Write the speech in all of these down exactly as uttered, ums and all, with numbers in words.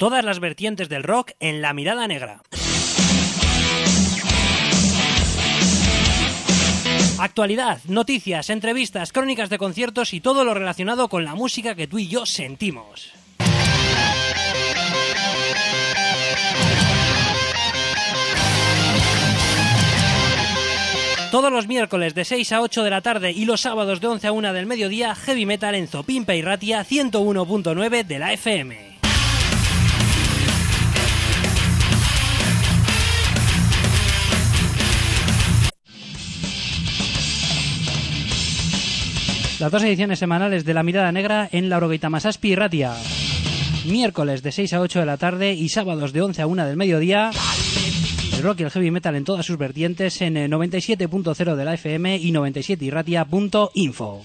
Todas las vertientes del rock en La Mirada Negra. Actualidad, noticias, entrevistas, crónicas de conciertos y todo lo relacionado con la música que tú y yo sentimos. Todos los miércoles de seis a ocho de la tarde y los sábados de once a una del mediodía, Heavy Metal en Zopimpe y Ratia ciento uno punto nueve de la F M. Las dos ediciones semanales de La Mirada Negra en Laurogeita Masazpi y Ratia. Miércoles de seis a ocho de la tarde y sábados de once a una del mediodía. El rock y el heavy metal en todas sus vertientes en noventa y siete punto cero de la F M y noventa y siete irratia punto info.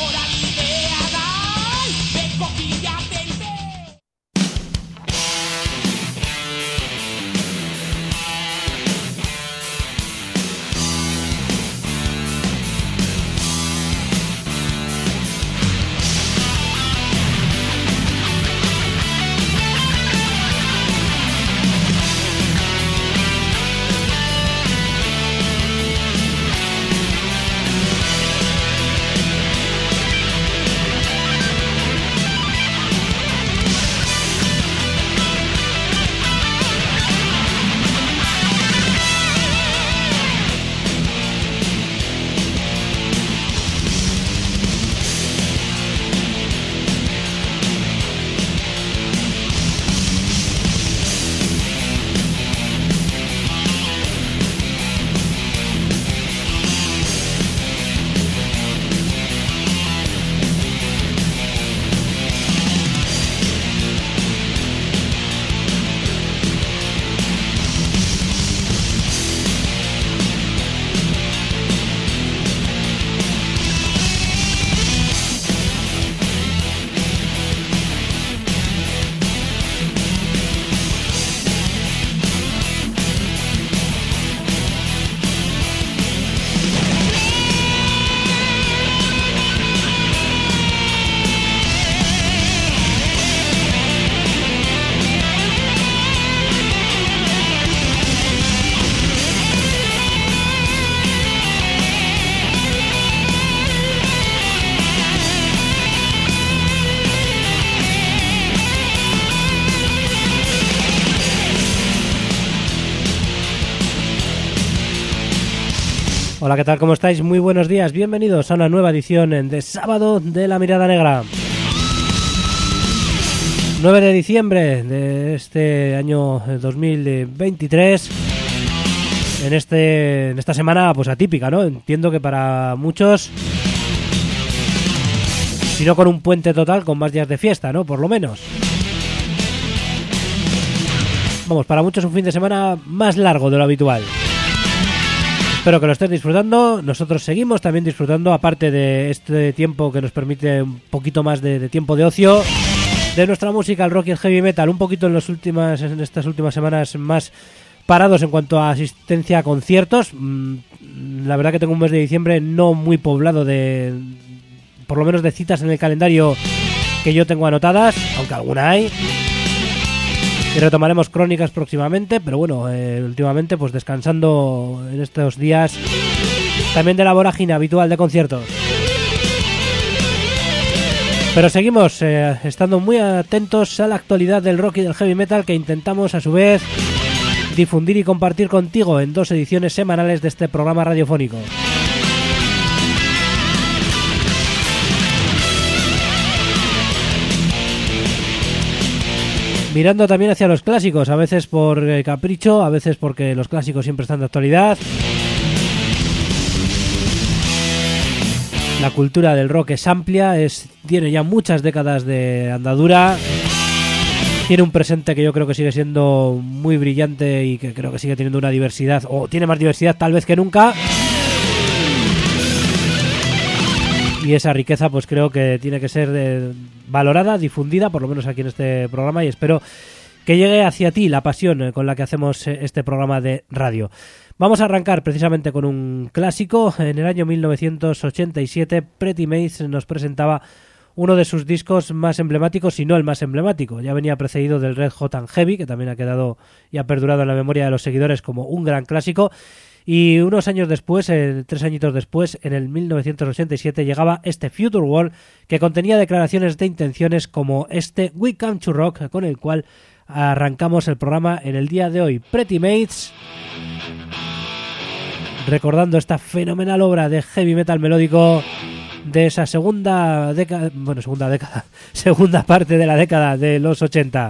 Hola, ¿qué tal? ¿Cómo estáis? Muy buenos días, bienvenidos a una nueva edición de sábado de La Mirada Negra. nueve de diciembre de este año dos mil veintitrés. En, este, en esta semana pues atípica, ¿no? Entiendo que para muchos, si no con un puente total, con más días de fiesta, ¿no? Por lo menos. Vamos, para muchos un fin de semana más largo de lo habitual. Espero que lo estés disfrutando. Nosotros seguimos también disfrutando, aparte de este tiempo que nos permite un poquito más de, de tiempo de ocio, de nuestra música, el rock y el heavy metal. Un poquito en, los últimas, en estas últimas semanas más parados en cuanto a asistencia a conciertos. La verdad que tengo un mes de diciembre no muy poblado de, por lo menos de citas en el calendario que yo tengo anotadas, aunque alguna hay. Y retomaremos crónicas próximamente, pero bueno, eh, últimamente pues descansando en estos días también de la vorágine habitual de conciertos. Pero seguimos eh, estando muy atentos a la actualidad del rock y del heavy metal, que intentamos a su vez difundir y compartir contigo en dos ediciones semanales de este programa radiofónico. Mirando también hacia los clásicos, a veces por eh, capricho, a veces porque los clásicos siempre están de actualidad. La cultura del rock es amplia, es, tiene ya muchas décadas de andadura, tiene un presente que yo creo que sigue siendo muy brillante y que creo que sigue teniendo una diversidad, o tiene más diversidad tal vez que nunca. Y esa riqueza pues creo que tiene que ser eh, valorada, difundida, por lo menos aquí en este programa, y espero que llegue hacia ti la pasión eh, con la que hacemos eh, este programa de radio. Vamos a arrancar precisamente con un clásico. En el año mil novecientos ochenta y siete, Pretty Maze nos presentaba uno de sus discos más emblemáticos, si no el más emblemático. Ya venía precedido del Red Hot and Heavy, que también ha quedado y ha perdurado en la memoria de los seguidores como un gran clásico. Y unos años después, eh, tres añitos después, en el mil novecientos ochenta y siete, llegaba este Future World, que contenía declaraciones de intenciones como este We Come to Rock, con el cual arrancamos el programa en el día de hoy. Pretty Mates, recordando esta fenomenal obra de heavy metal melódico de esa segunda década, bueno, segunda década, segunda parte de la década de los ochenta.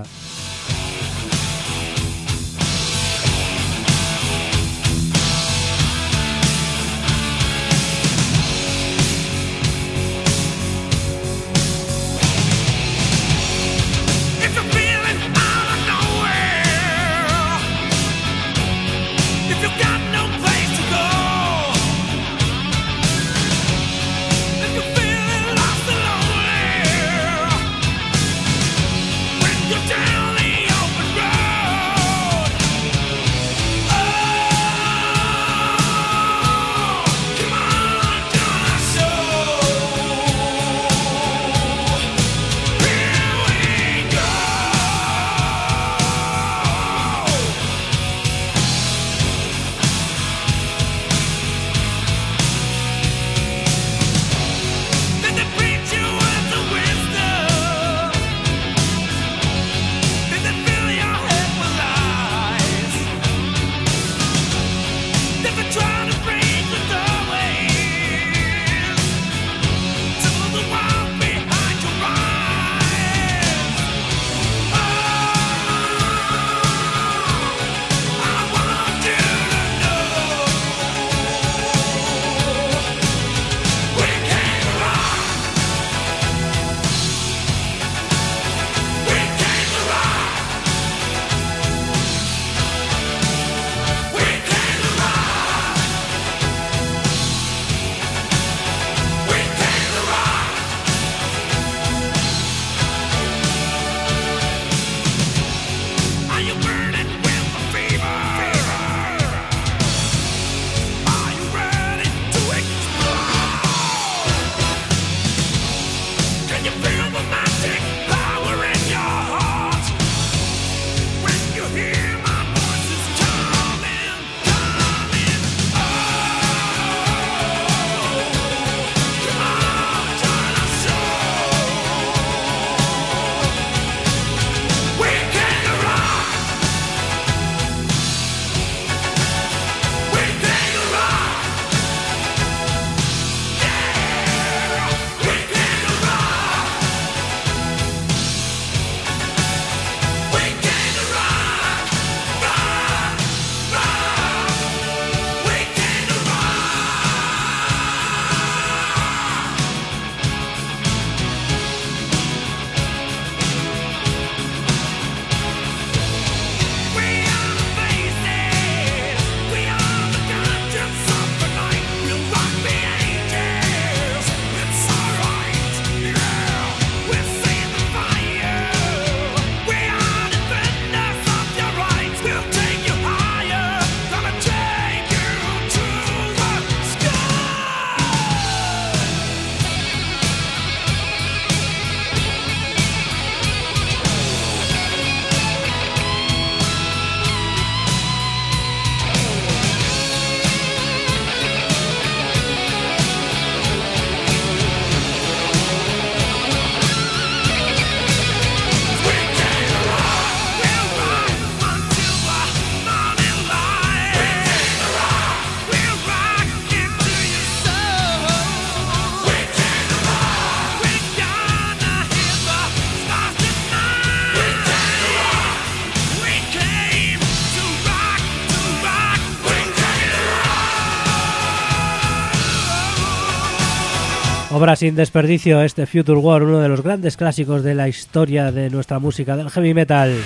Obra sin desperdicio, este Future World, uno de los grandes clásicos de la historia de nuestra música, del heavy metal.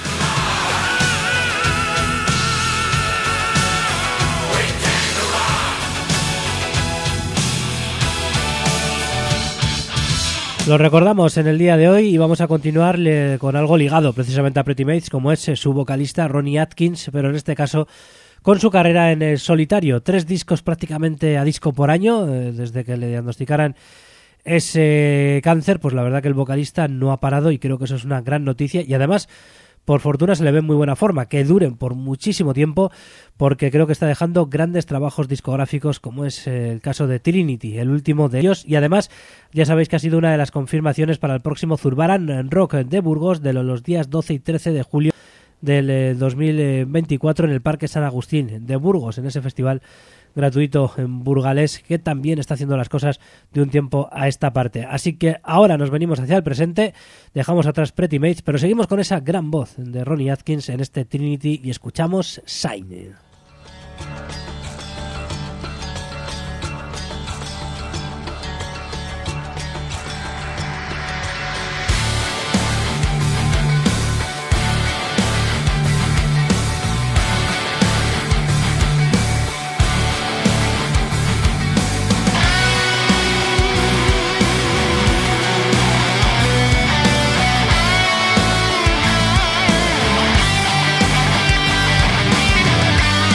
Lo recordamos en el día de hoy y vamos a continuar con algo ligado precisamente a Pretty Mates, como es su vocalista Ronnie Atkins, pero en este caso con su carrera en el solitario. Tres discos prácticamente a disco por año, desde que le diagnosticaran ese cáncer, pues la verdad que el vocalista no ha parado y creo que eso es una gran noticia y además por fortuna se le ve en muy buena forma, que duren por muchísimo tiempo porque creo que está dejando grandes trabajos discográficos como es el caso de Trinity, el último de ellos y además ya sabéis que ha sido una de las confirmaciones para el próximo Zurbarán Rock de Burgos de los días doce y trece de julio del dos mil veinticuatro en el Parque San Agustín de Burgos, en ese festival gratuito en burgalés que también está haciendo las cosas de un tiempo a esta parte. Así que ahora nos venimos hacia el presente, dejamos atrás Pretty Mates, pero seguimos con esa gran voz de Ronnie Atkins en este Trinity y escuchamos Shine. Shine.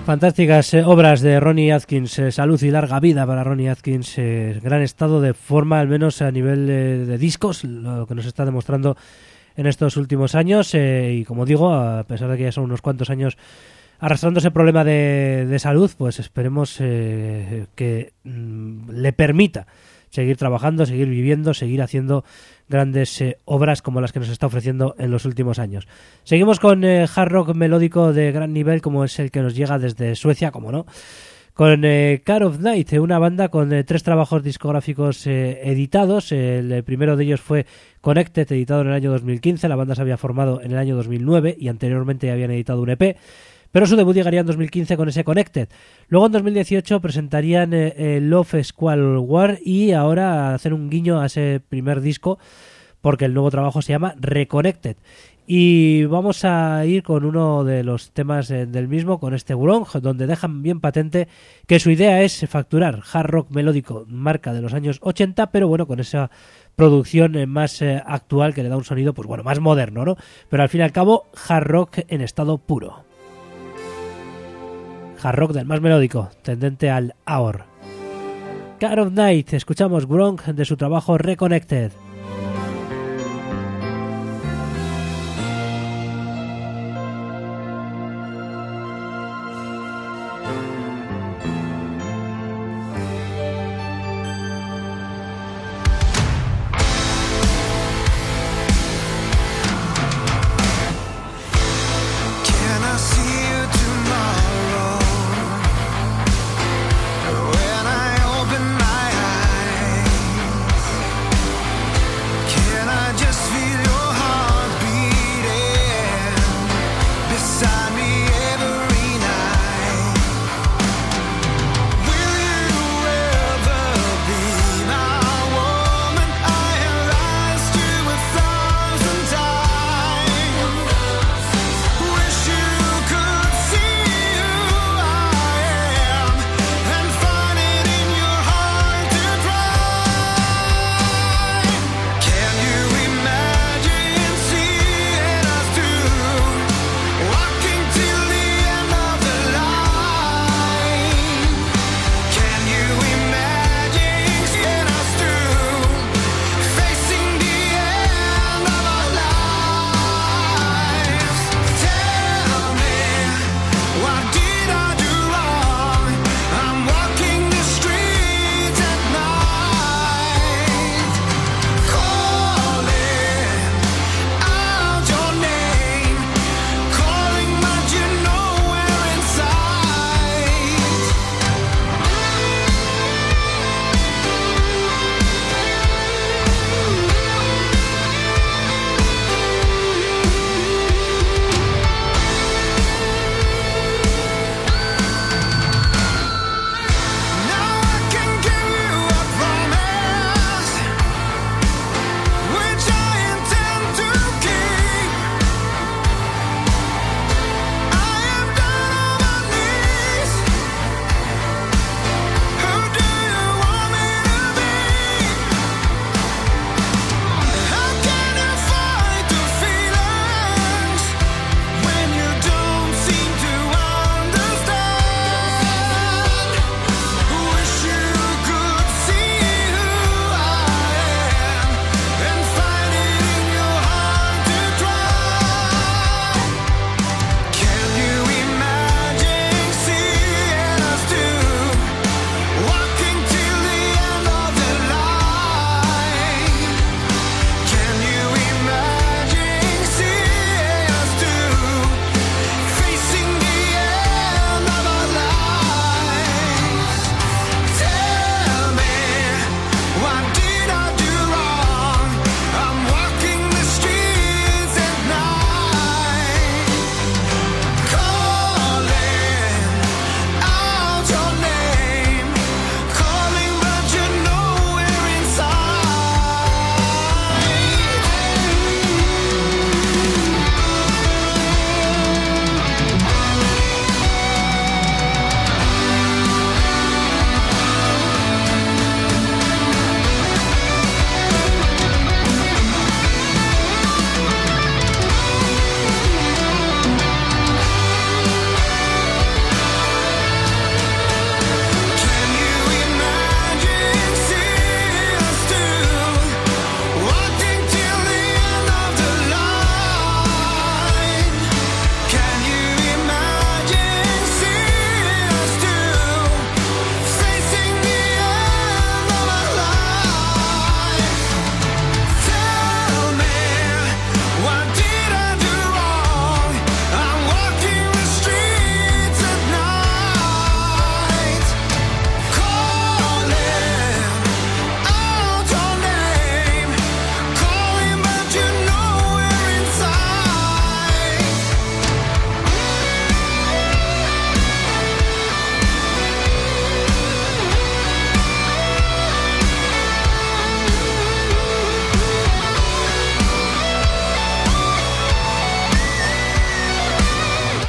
Fantásticas eh, obras de Ronnie Atkins, eh, salud y larga vida para Ronnie Atkins, eh, gran estado de forma, al menos a nivel eh, de discos, lo que nos está demostrando en estos últimos años, eh, y como digo, a pesar de que ya son unos cuantos años arrastrando ese problema de, de salud, pues esperemos eh, que mm, le permita seguir trabajando, seguir viviendo, seguir haciendo grandes eh, obras como las que nos está ofreciendo en los últimos años. Seguimos con eh, hard rock melódico de gran nivel, como es el que nos llega desde Suecia, como no, con eh, Car of Night, una banda con eh, tres trabajos discográficos eh, editados. El, el primero de ellos fue Connected, editado en el año dos mil quince. La banda se había formado en el año dos mil nueve y anteriormente habían editado un E P, pero su debut llegaría en dos mil quince con ese Connected. Luego en dos mil dieciocho presentarían eh, eh, Love Squall War, y ahora hacer un guiño a ese primer disco porque el nuevo trabajo se llama Reconnected. Y vamos a ir con uno de los temas eh, del mismo, con este grunge, donde dejan bien patente que su idea es facturar hard rock melódico, marca de los años ochenta, pero bueno, con esa producción eh, más eh, actual, que le da un sonido, pues bueno, más moderno, ¿no? Pero al fin y al cabo, hard rock en estado puro. Hard rock del más melódico, tendente al A O R. Car of Night, escuchamos grunge de su trabajo Reconnected. When I open my eyes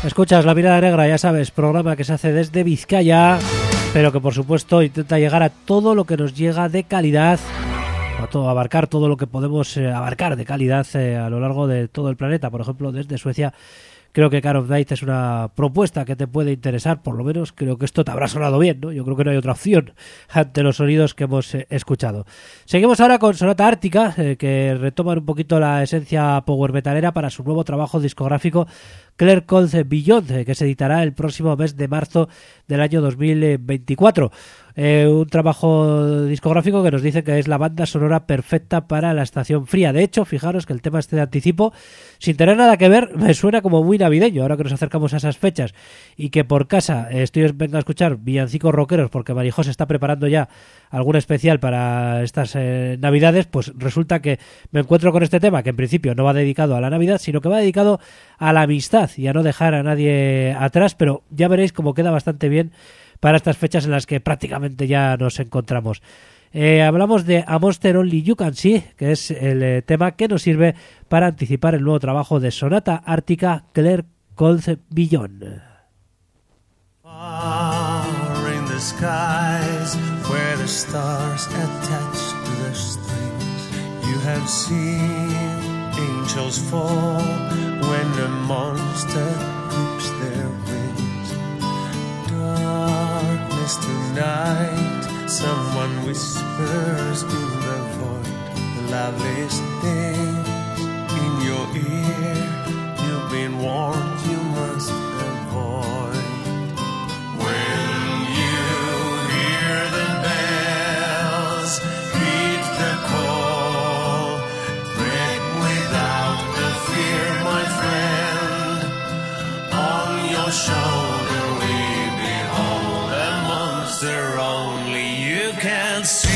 Escuchas La Mirada Negra, ya sabes, programa que se hace desde Vizcaya, pero que por supuesto intenta llegar a todo lo que nos llega de calidad, a todo, abarcar todo lo que podemos eh, abarcar de calidad eh, a lo largo de todo el planeta. Por ejemplo, desde Suecia, creo que Car of Night es una propuesta que te puede interesar, por lo menos creo que esto te habrá sonado bien, ¿no? Yo creo que no hay otra opción ante los sonidos que hemos eh, escuchado. Seguimos ahora con Sonata Ártica, eh, que retoman un poquito la esencia power metalera para su nuevo trabajo discográfico Claire Cold Beyond, que se editará el próximo mes de marzo del año dos mil veinticuatro. Eh, un trabajo discográfico que nos dice que es la banda sonora perfecta para la estación fría. De hecho, fijaros que el tema este de anticipo, sin tener nada que ver, me suena como muy navideño, ahora que nos acercamos a esas fechas, y que por casa eh, estoy venga a escuchar villancicos rockeros porque Marijó se está preparando ya algún especial para estas eh, navidades, pues resulta que me encuentro con este tema que en principio no va dedicado a la Navidad, sino que va dedicado a la amistad y a no dejar a nadie atrás, pero ya veréis cómo queda bastante bien para estas fechas en las que prácticamente ya nos encontramos. Eh, hablamos de A Monster Only You Can See, que es el eh, tema que nos sirve para anticipar el nuevo trabajo de Sonata Ártica, Claire Cold Beyond. Far in the skies, where the stars attach to the strings, you have seen angels fall when a monster clips their wings. Darkness tonight, someone whispers in the void the loveliest things in your ear. You've been warned, you must avoid. When you hear the bells, heed the call, break without the fear, my friend. On your shoulder we behold a monster only you can see.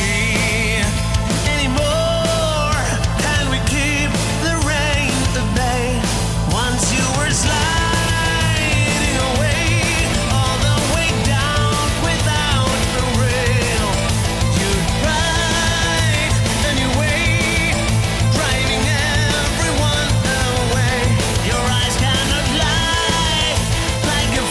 Anymore, can we keep the rain at bay? Once you were sliding away, all the way down without a rail. You'd ride anyway, driving everyone away. Your eyes cannot lie, like a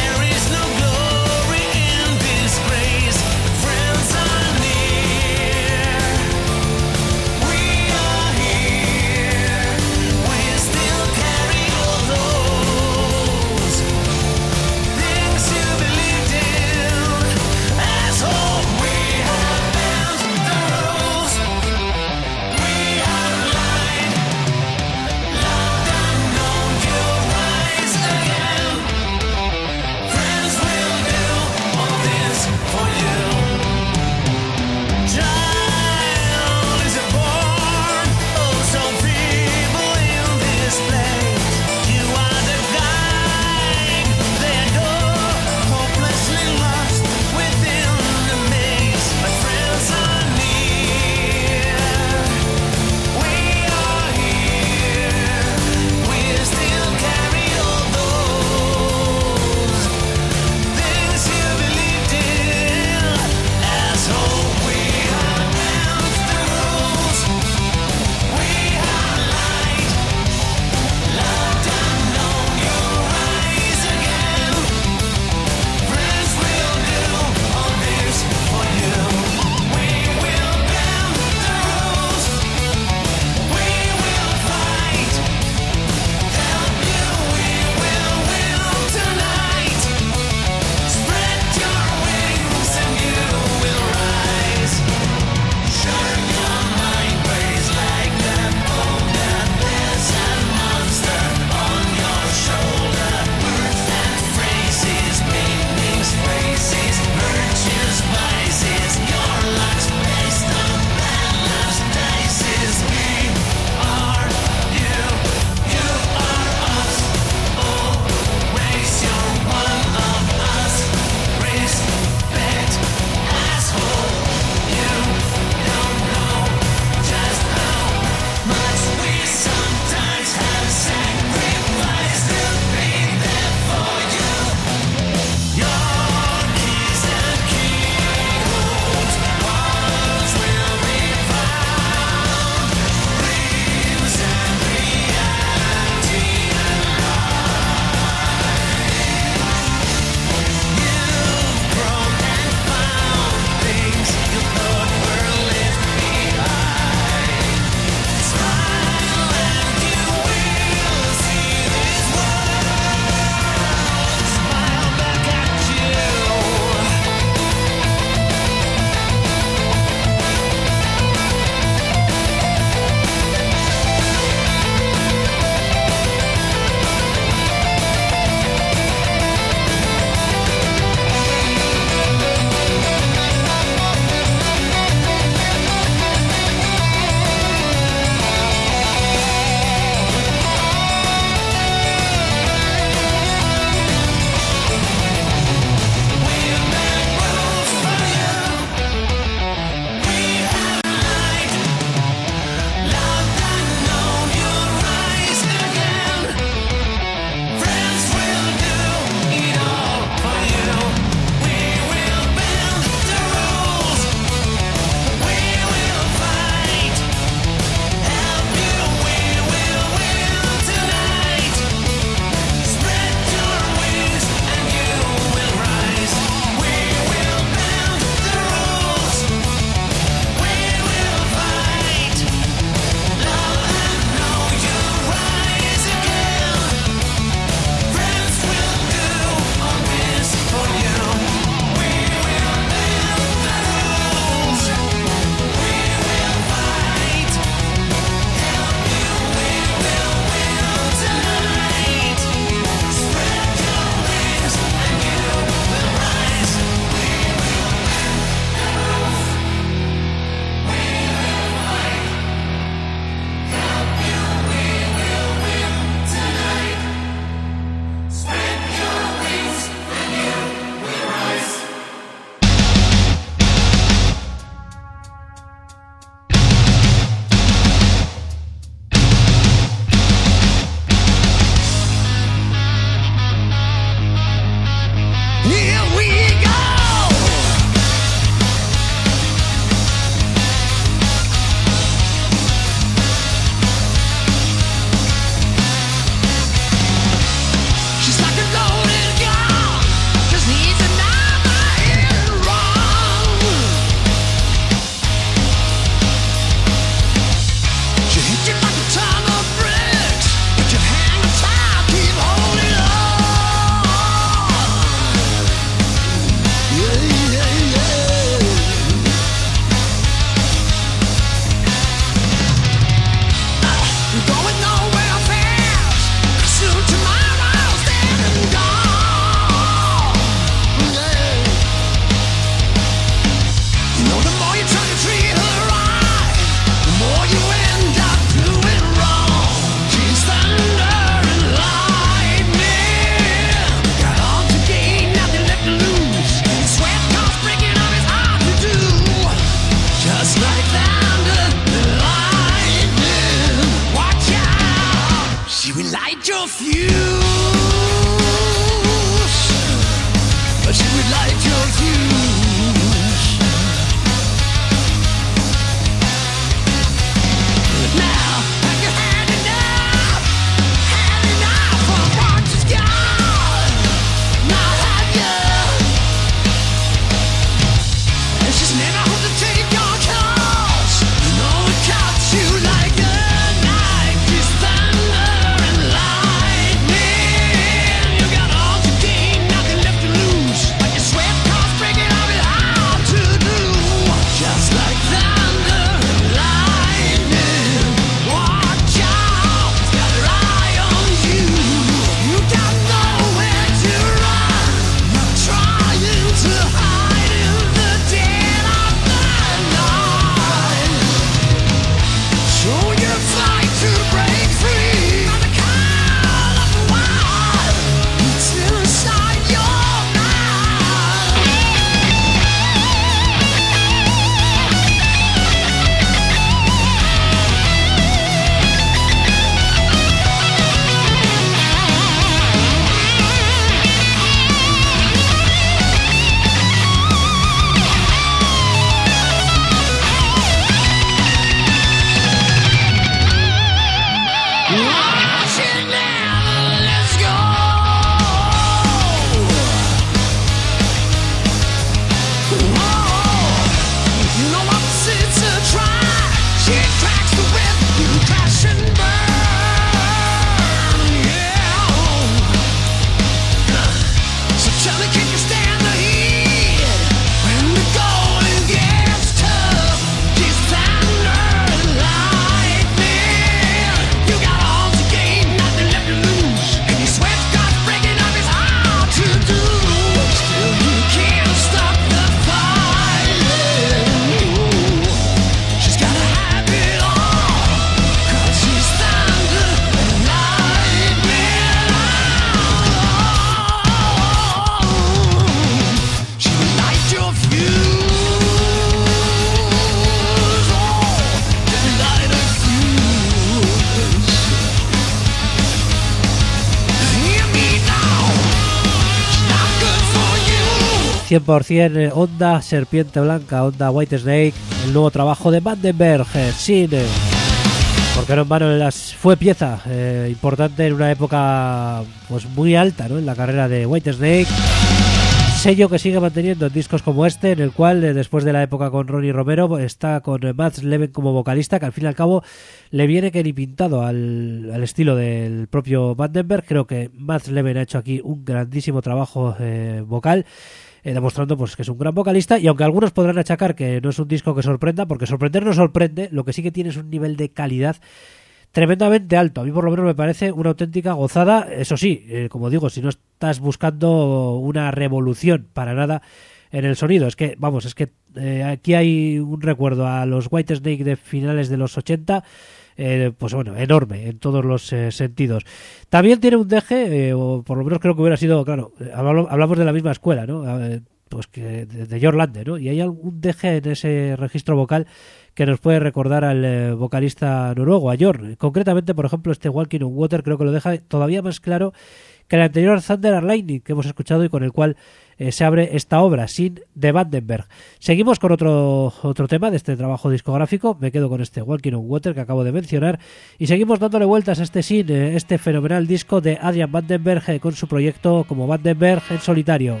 cien por ciento Onda Serpiente Blanca, Onda White Snake, el nuevo trabajo de Vandenberg, eh, Sin, eh, porque no en vano las, fue pieza eh, importante en una época pues muy alta, ¿no?, en la carrera de White Snake. Sello que sigue manteniendo en discos como este, en el cual eh, después de la época con Ronnie Romero está con eh, Mats Leven como vocalista, que al fin y al cabo le viene que ni pintado al, al estilo del propio Vandenberg. Creo que Mats Leven ha hecho aquí un grandísimo trabajo eh, vocal, eh, demostrando pues que es un gran vocalista, y aunque algunos podrán achacar que no es un disco que sorprenda, porque sorprender no sorprende, lo que sí que tiene es un nivel de calidad tremendamente alto. A mí por lo menos me parece una auténtica gozada. Eso sí, eh, como digo, si no estás buscando una revolución para nada en el sonido, es que, vamos, es que eh, aquí hay un recuerdo a los White Snake de finales de los ochenta, eh, pues bueno, enorme en todos los eh, sentidos. También tiene un deje, eh, o por lo menos creo que hubiera sido, claro, hablamos de la misma escuela, ¿no? Eh, pues que de, de Jörn Lande, ¿no? Y hay algún deje en ese registro vocal que nos puede recordar al eh, vocalista noruego, a Jörn. Concretamente, por ejemplo, este Walking on Water creo que lo deja todavía más claro que el anterior Thunder and Lightning que hemos escuchado y con el cual eh, se abre esta obra, Sin, de Vandenberg. Seguimos con otro otro tema de este trabajo discográfico. Me quedo con este Walking on Water que acabo de mencionar y seguimos dándole vueltas a este Sin, eh, este fenomenal disco de Adrian Vandenberg eh, con su proyecto como Vandenberg en solitario.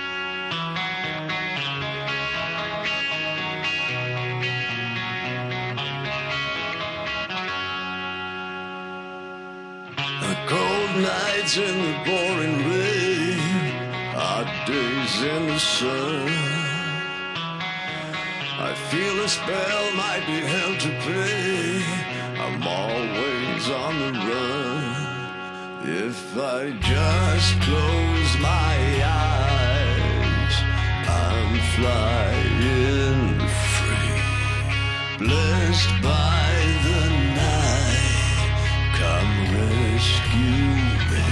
Nights in the pouring rain, hot days in the sun. I feel a spell might be hell to pay. I'm always on the run. If I just close my eyes, I'm flying free, blessed by the night. Come rescue me.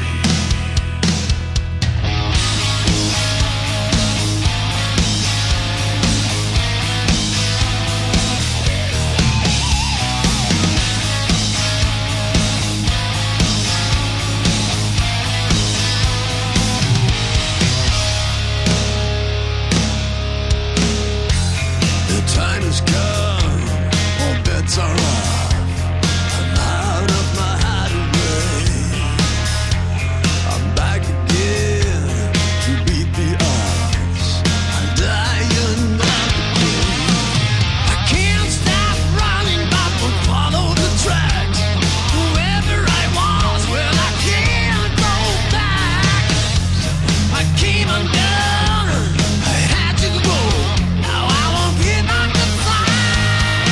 The time has come, all bets are off. I'm out of my hideaway. I'm back again to beat the odds. I'm dying not to quit. I can't stop running, but will follow the tracks. Whoever I was, well, I can't go back. I came undone, I had to go. Now I won't get back to fight.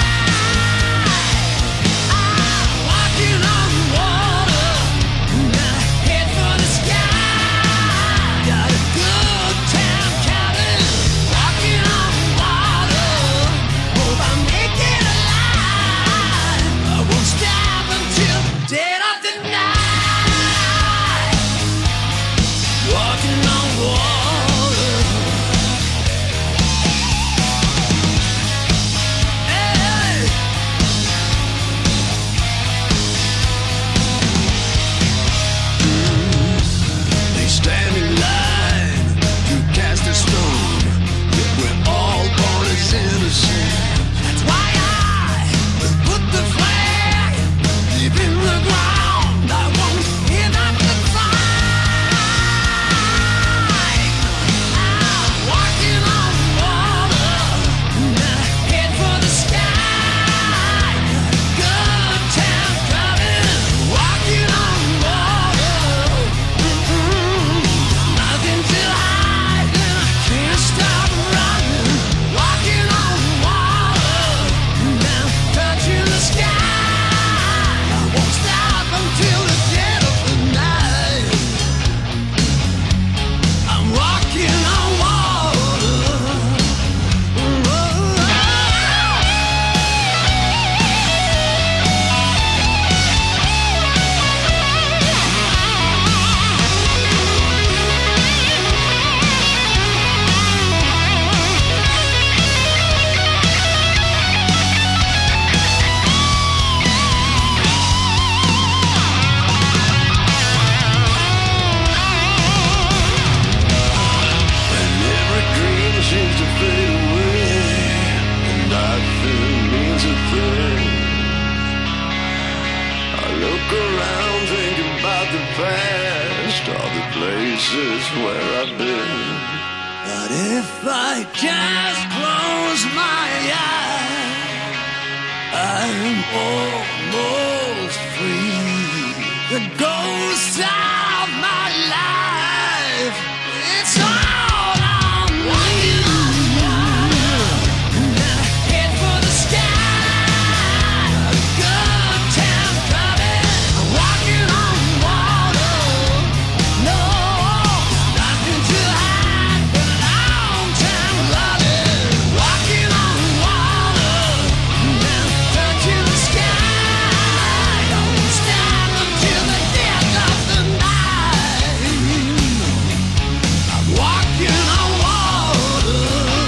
I'm walking on water, got a head for the sky. Got a good time counting, walking on water. Hope I make it alive. I won't stop until dead of the night. Walking on water. Hey. They stand in line to cast a stone. Yet we're all born as innocent. That's why I will put the flag deep in the ground. I won't give up the fight. list of the places where I've been. But if I just close my eyes, I'm almost free. The ghost of my life, it's all on me. Head for the sky, good time coming. Walking on water, no, nothing to hide but a long time running. Walking on water, now touching the sky. Don't stop until the death of the night. I'm walking on water.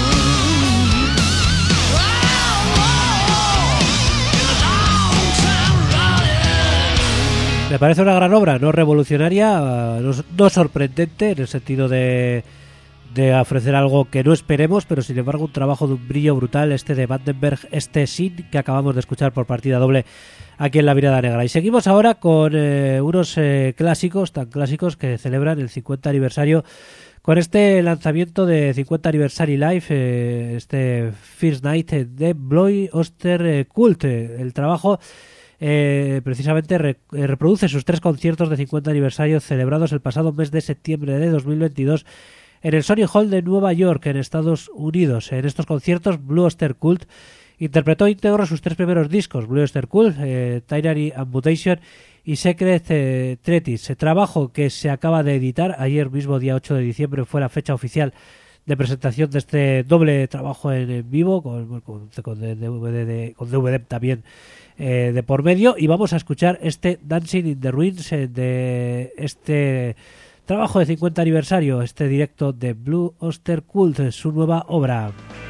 Oh, oh, in a long time running. Me parece una gran obra, no revolucionaria, no, no sorprendente en el sentido de, de ofrecer algo que no esperemos, pero sin embargo un trabajo de un brillo brutal, este de Vandenberg, este Sin que acabamos de escuchar por partida doble aquí en La Mirada Negra. Y seguimos ahora con eh, unos eh, clásicos, tan clásicos que celebran el cincuenta aniversario con este lanzamiento de cincuenta Anniversary Live, eh, este First Night de Bloy Oster eh, Cult. El trabajo eh, precisamente re- eh, reproduce sus tres conciertos de cincuenta aniversario celebrados el pasado mes de septiembre de dos mil veintidós en el Sony Hall de Nueva York, en Estados Unidos. En estos conciertos, Blue Oyster Cult interpretó íntegro sus tres primeros discos, Blue Oyster Cult, eh, Tyranny and Mutation y Secret eh, Treatise, trabajo que se acaba de editar. Ayer mismo, día ocho de diciembre, fue la fecha oficial de presentación de este doble trabajo en, en vivo, con, con, con, D V D, de, con D V D también eh, de por medio, y vamos a escuchar este Dancing in the Ruins eh, de este trabajo de cincuenta aniversario, este directo de Blue Oyster Cult, su nueva obra.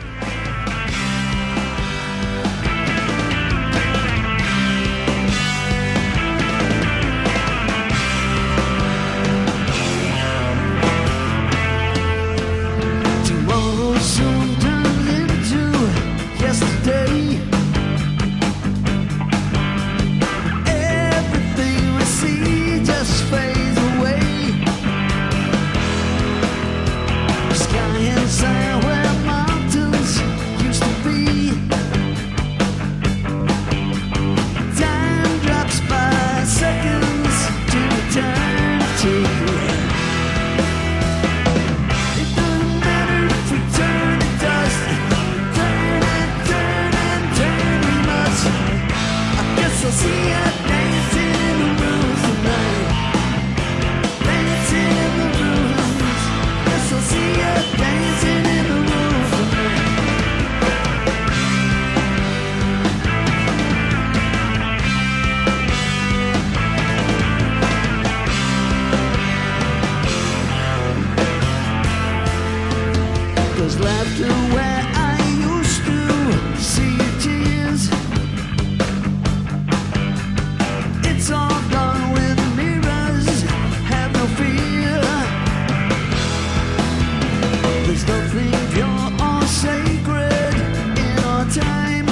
Tomorrow soon turns into yesterday. Everything we see just fades away. Sky inside where mountains used to be. Time drops by seconds to eternity. It doesn't matter if we turn to dust. Turn and turn and turn we must. I guess I'll see you dancing in the rooms tonight. Dancing in the rooms. Guess I'll see you dancing in the rooms tonight. There's laughter where I used to see tears. It's all done with mirrors. Have no fear. There's nothing pure or sacred in our time.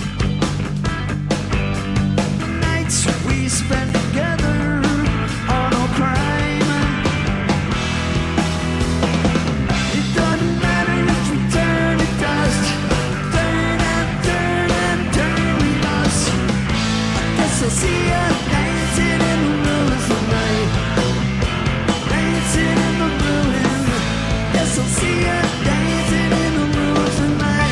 Nights we spend together are no crime. It doesn't matter if we turn to dust. Turn and turn and turn we must. I guess I'll see you dancing in the ruins tonight. Dancing in the ruins. Guess I'll see you dancing in the ruins tonight.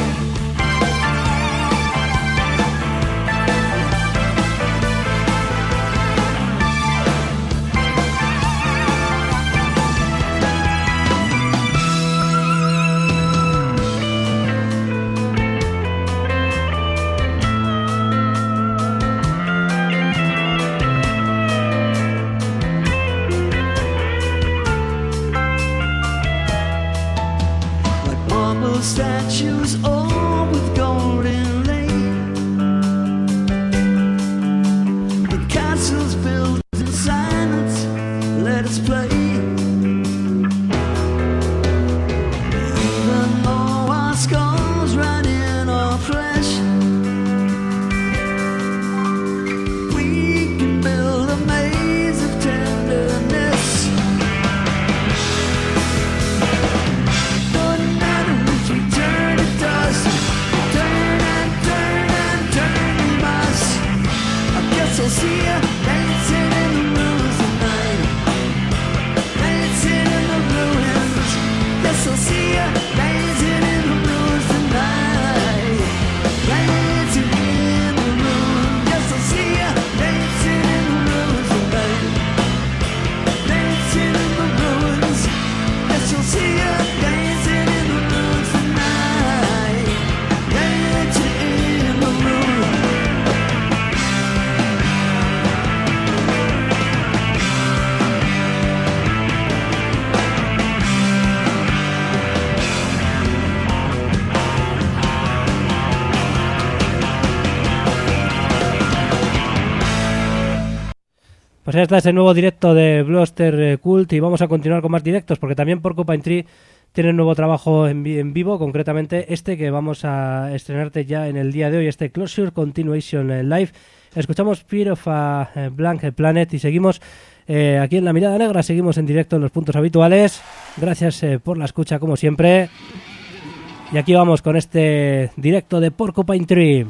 Like marble statues, all with gold inlaid. The castles built in silence, let us play. Even though our scars run in our flesh, we can build a maze of tenderness. Pues ya está ese nuevo directo de Bluster Cult y vamos a continuar con más directos porque también Porcupine Tree tiene un nuevo trabajo en, vi- en vivo, concretamente este que vamos a estrenarte ya en el día de hoy, este Closure Continuation Live. Escuchamos Fear of a Blank Planet y seguimos eh, aquí en La Mirada Negra, seguimos en directo en los puntos habituales. Gracias eh, por la escucha como siempre. Y aquí vamos con este directo de Porcupine Tree.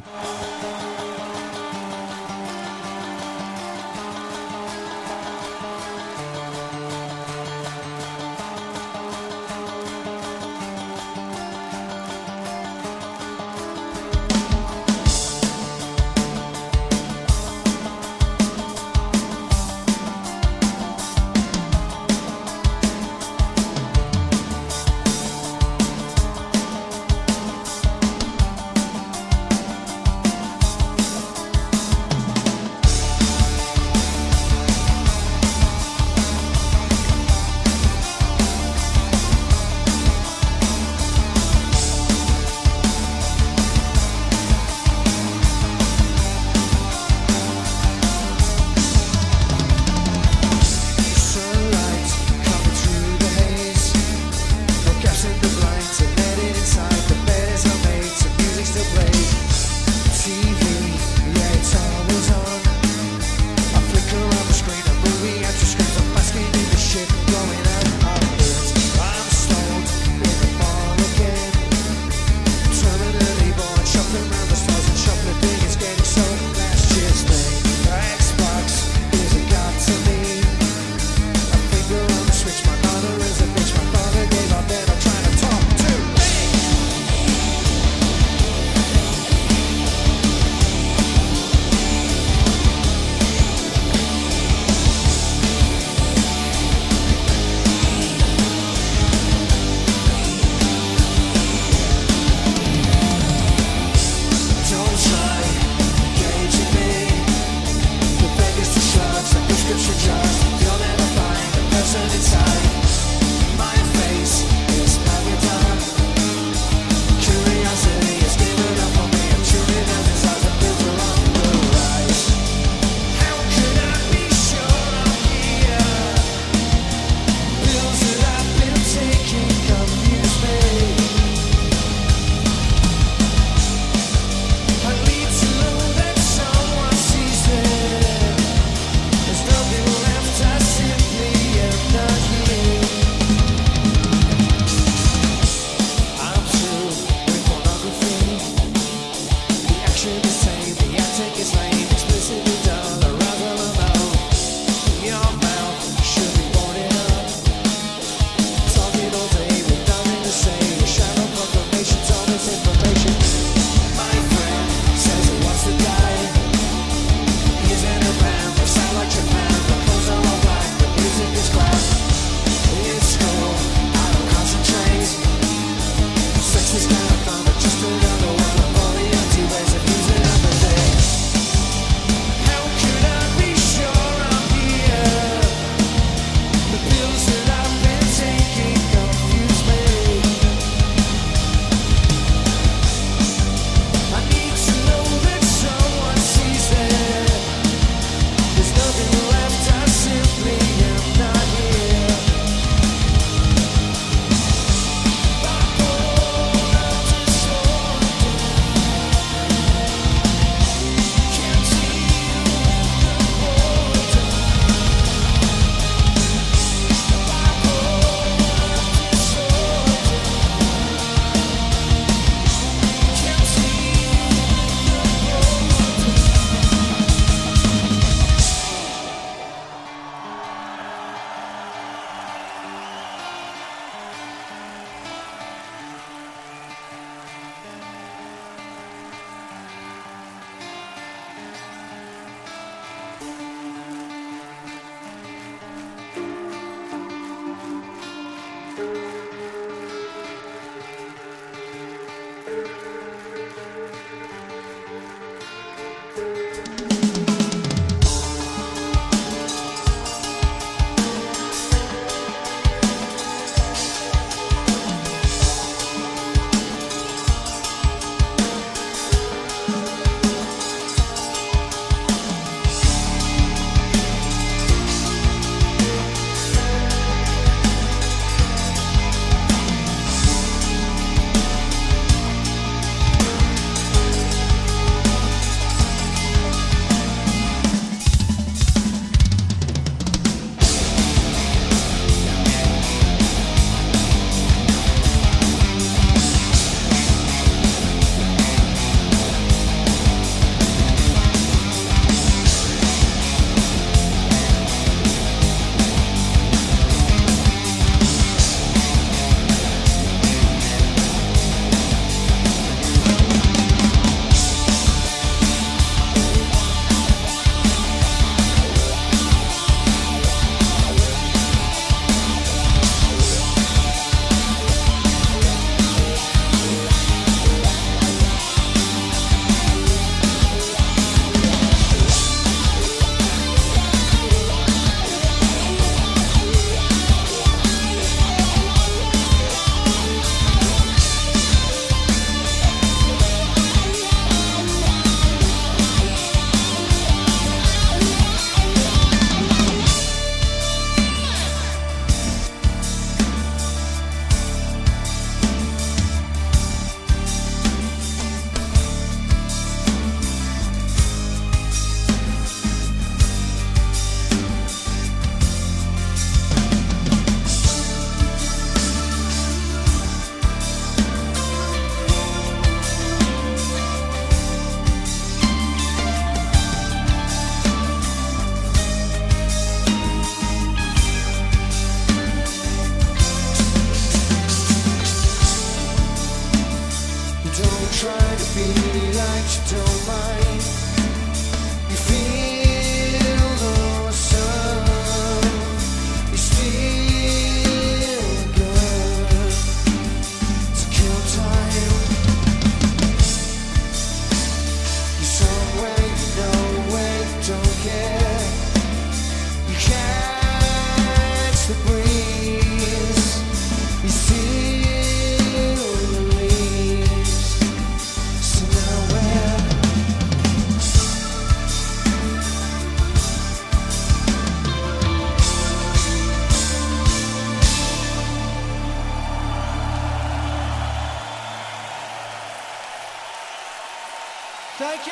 Thank you.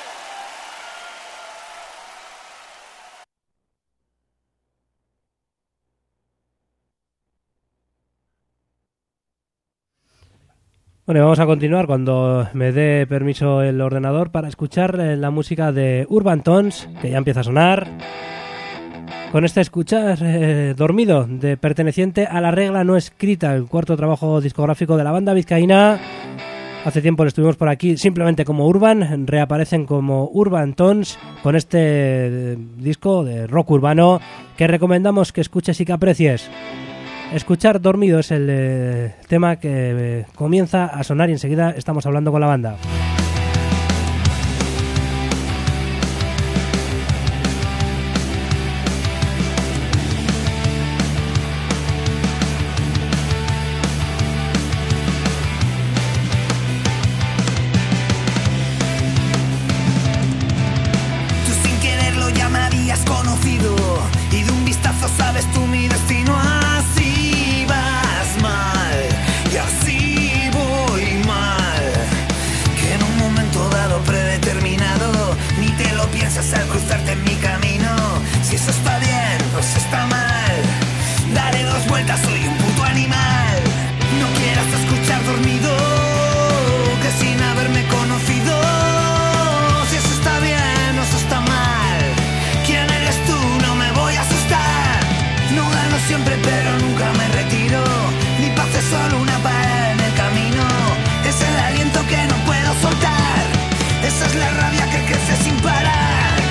Bueno, vamos a continuar cuando me dé permiso el ordenador para escuchar eh, la música de Urban Tones, que ya empieza a sonar. Con este escuchar eh, Dormido, de perteneciente a La Regla No Escrita, el cuarto trabajo discográfico de la banda vizcaína. Hace tiempo lo estuvimos por aquí simplemente como Urban, reaparecen como Urban Tones con este eh, disco de rock urbano que recomendamos que escuches y que aprecies. Escuchar Dormido es el eh, tema que eh, comienza a sonar y enseguida estamos hablando con la banda. Tú sin quererlo ya me habías conocido y de un vistazo sabes tú mi destino. Al cruzarte en mi camino, si eso está bien, pues está mal. Daré dos vueltas, soy un puto animal. No quieras escuchar Dormido, que sin haberme conocido. Si eso está bien, o eso está mal. ¿Quién eres tú? No me voy a asustar. No gano siempre, pero nunca me retiro. Mi paz es solo una parada en el camino. Es el aliento que no puedo soltar. Esa es la rabia que crece sin parar.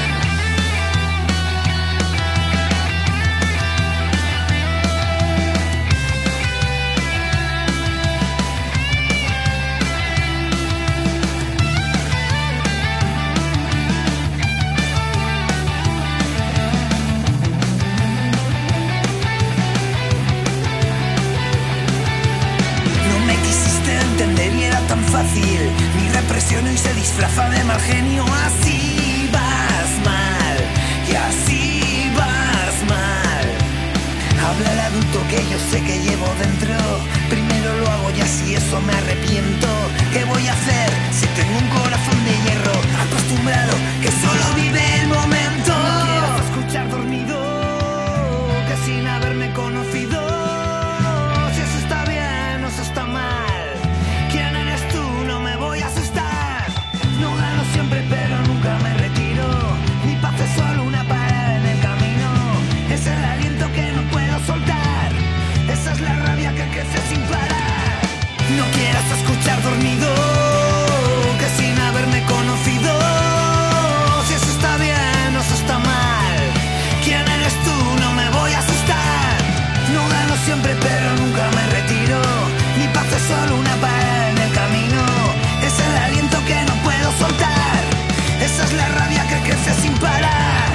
Fácil. Mi represión hoy se disfraza de mal genio. Así vas mal, y así vas mal. Habla el adulto que yo sé que llevo dentro. Primero lo hago y así eso me arrepiento. ¿Qué voy a hacer si tengo un corazón de hierro? Acostumbrado que solo vive el momento. No quieras escuchar Dormido, que sin haberme conocido. Si eso está bien o eso está mal. Siempre pero nunca me retiro. Mi paz es solo una parada en el camino. Es el aliento que no puedo soltar. Esa es la rabia que crece sin parar. No quieras escuchar Dormido, que sin haberme conocido. Si eso está bien o eso está mal. ¿Quién eres tú? No me voy a asustar. No gano siempre pero nunca me retiro. Mi paz es solo una parada en el camino. Es el aliento que no puedo soltar. Esa es la rabia que crece sin parar.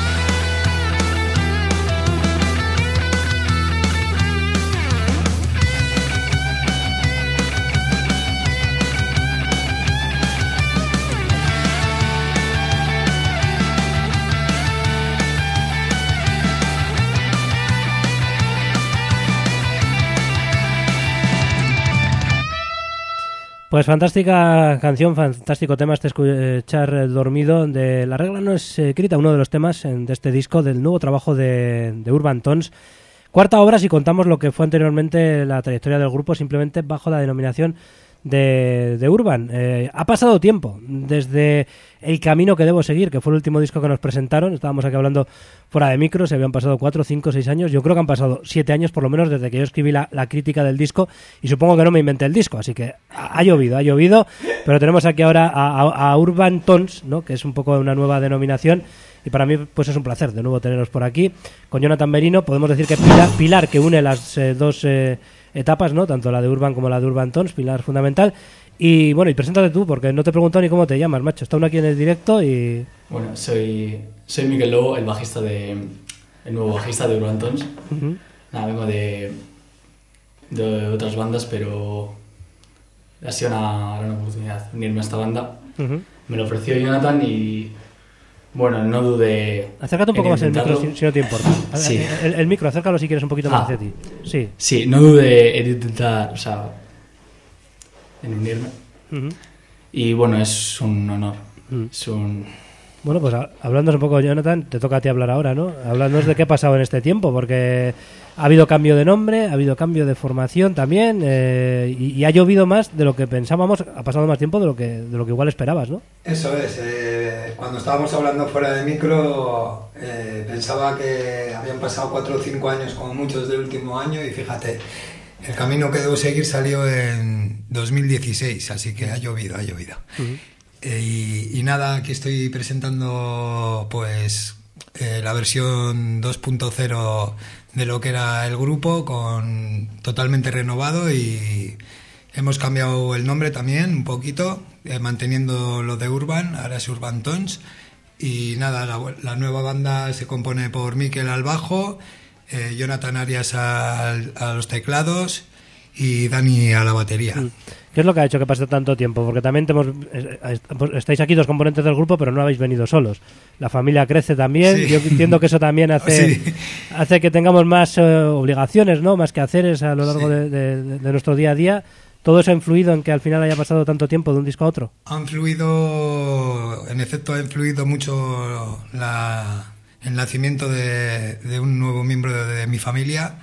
Pues fantástica canción, fantástico tema este escuchar Dormido de La Regla No Escrita, uno de los temas de este disco del nuevo trabajo de, de Urban Tones. Cuarta obra si contamos lo que fue anteriormente la trayectoria del grupo simplemente bajo la denominación de, de Urban. Eh, ha pasado tiempo desde El Camino que Debo Seguir, que fue el último disco que nos presentaron. Estábamos aquí hablando fuera de micro, se habían pasado cuatro, cinco, seis años. Yo creo que han pasado siete años por lo menos desde que yo escribí la, la crítica del disco, y supongo que no me inventé el disco, así que ha, ha llovido, ha llovido, pero tenemos aquí ahora a, a, a Urban Tones, ¿no? Que es un poco una nueva denominación. Y para mí pues es un placer de nuevo teneros por aquí. Con Jonathan Merino podemos decir que Pilar, Pilar que une las eh, dos eh, etapas, ¿no? Tanto la de Urban como la de Urban Tones, Pilar fundamental. Y bueno, y preséntate tú, porque no te he preguntado ni cómo te llamas, macho. Está uno aquí en el directo y... Bueno, soy, soy Miquel Lobo, el bajista de... el nuevo bajista de Urban Tones. Uh-huh. Nada, vengo de... de otras bandas, pero... ha sido una gran oportunidad unirme a esta banda. Uh-huh. Me lo ofreció Jonathan y... bueno, no dudé. Acércate un poco más el micro si, si no te importa. Sí. El, el micro, acércalo si quieres un poquito más ah, hacia ti. Sí. Sí, no dudé en intentar, o sea, en unirme. Uh-huh. Y bueno, es un honor. Uh-huh. Es un... Bueno, pues hablándonos un poco, Jonathan, te toca a ti hablar ahora, ¿no? Hablándonos de qué ha pasado en este tiempo, porque ha habido cambio de nombre, ha habido cambio de formación también, eh, y, y ha llovido más de lo que pensábamos, ha pasado más tiempo de lo que de lo que igual esperabas, ¿no? Eso es, eh, cuando estábamos hablando fuera de micro, eh, pensaba que habían pasado cuatro o cinco años como muchos del último año, y fíjate, El Camino que Debo Seguir salió en dos mil dieciséis, así que ha llovido, ha llovido. Uh-huh. Eh, y, y nada, aquí estoy presentando pues eh, la versión dos punto cero de lo que era el grupo, con totalmente renovado, y hemos cambiado el nombre también un poquito, eh, manteniendo lo de Urban, ahora es Urban Tones. Y nada, la, la nueva banda se compone por Miquel al bajo, eh, Jonathan Arias al, a los teclados y Dani a la batería. ¿Qué es lo que ha hecho que pase tanto tiempo? Porque también te hemos, estáis aquí dos componentes del grupo, pero no habéis venido solos. La familia crece también. Sí. Yo entiendo que eso también hace, sí. hace que tengamos más eh, obligaciones, ¿no? Más quehaceres a lo largo sí. de, de, de nuestro día a día. ¿Todo eso ha influido en que al final haya pasado tanto tiempo de un disco a otro? Ha influido, en efecto, ha influido mucho la, el nacimiento de, de un nuevo miembro de, de mi familia,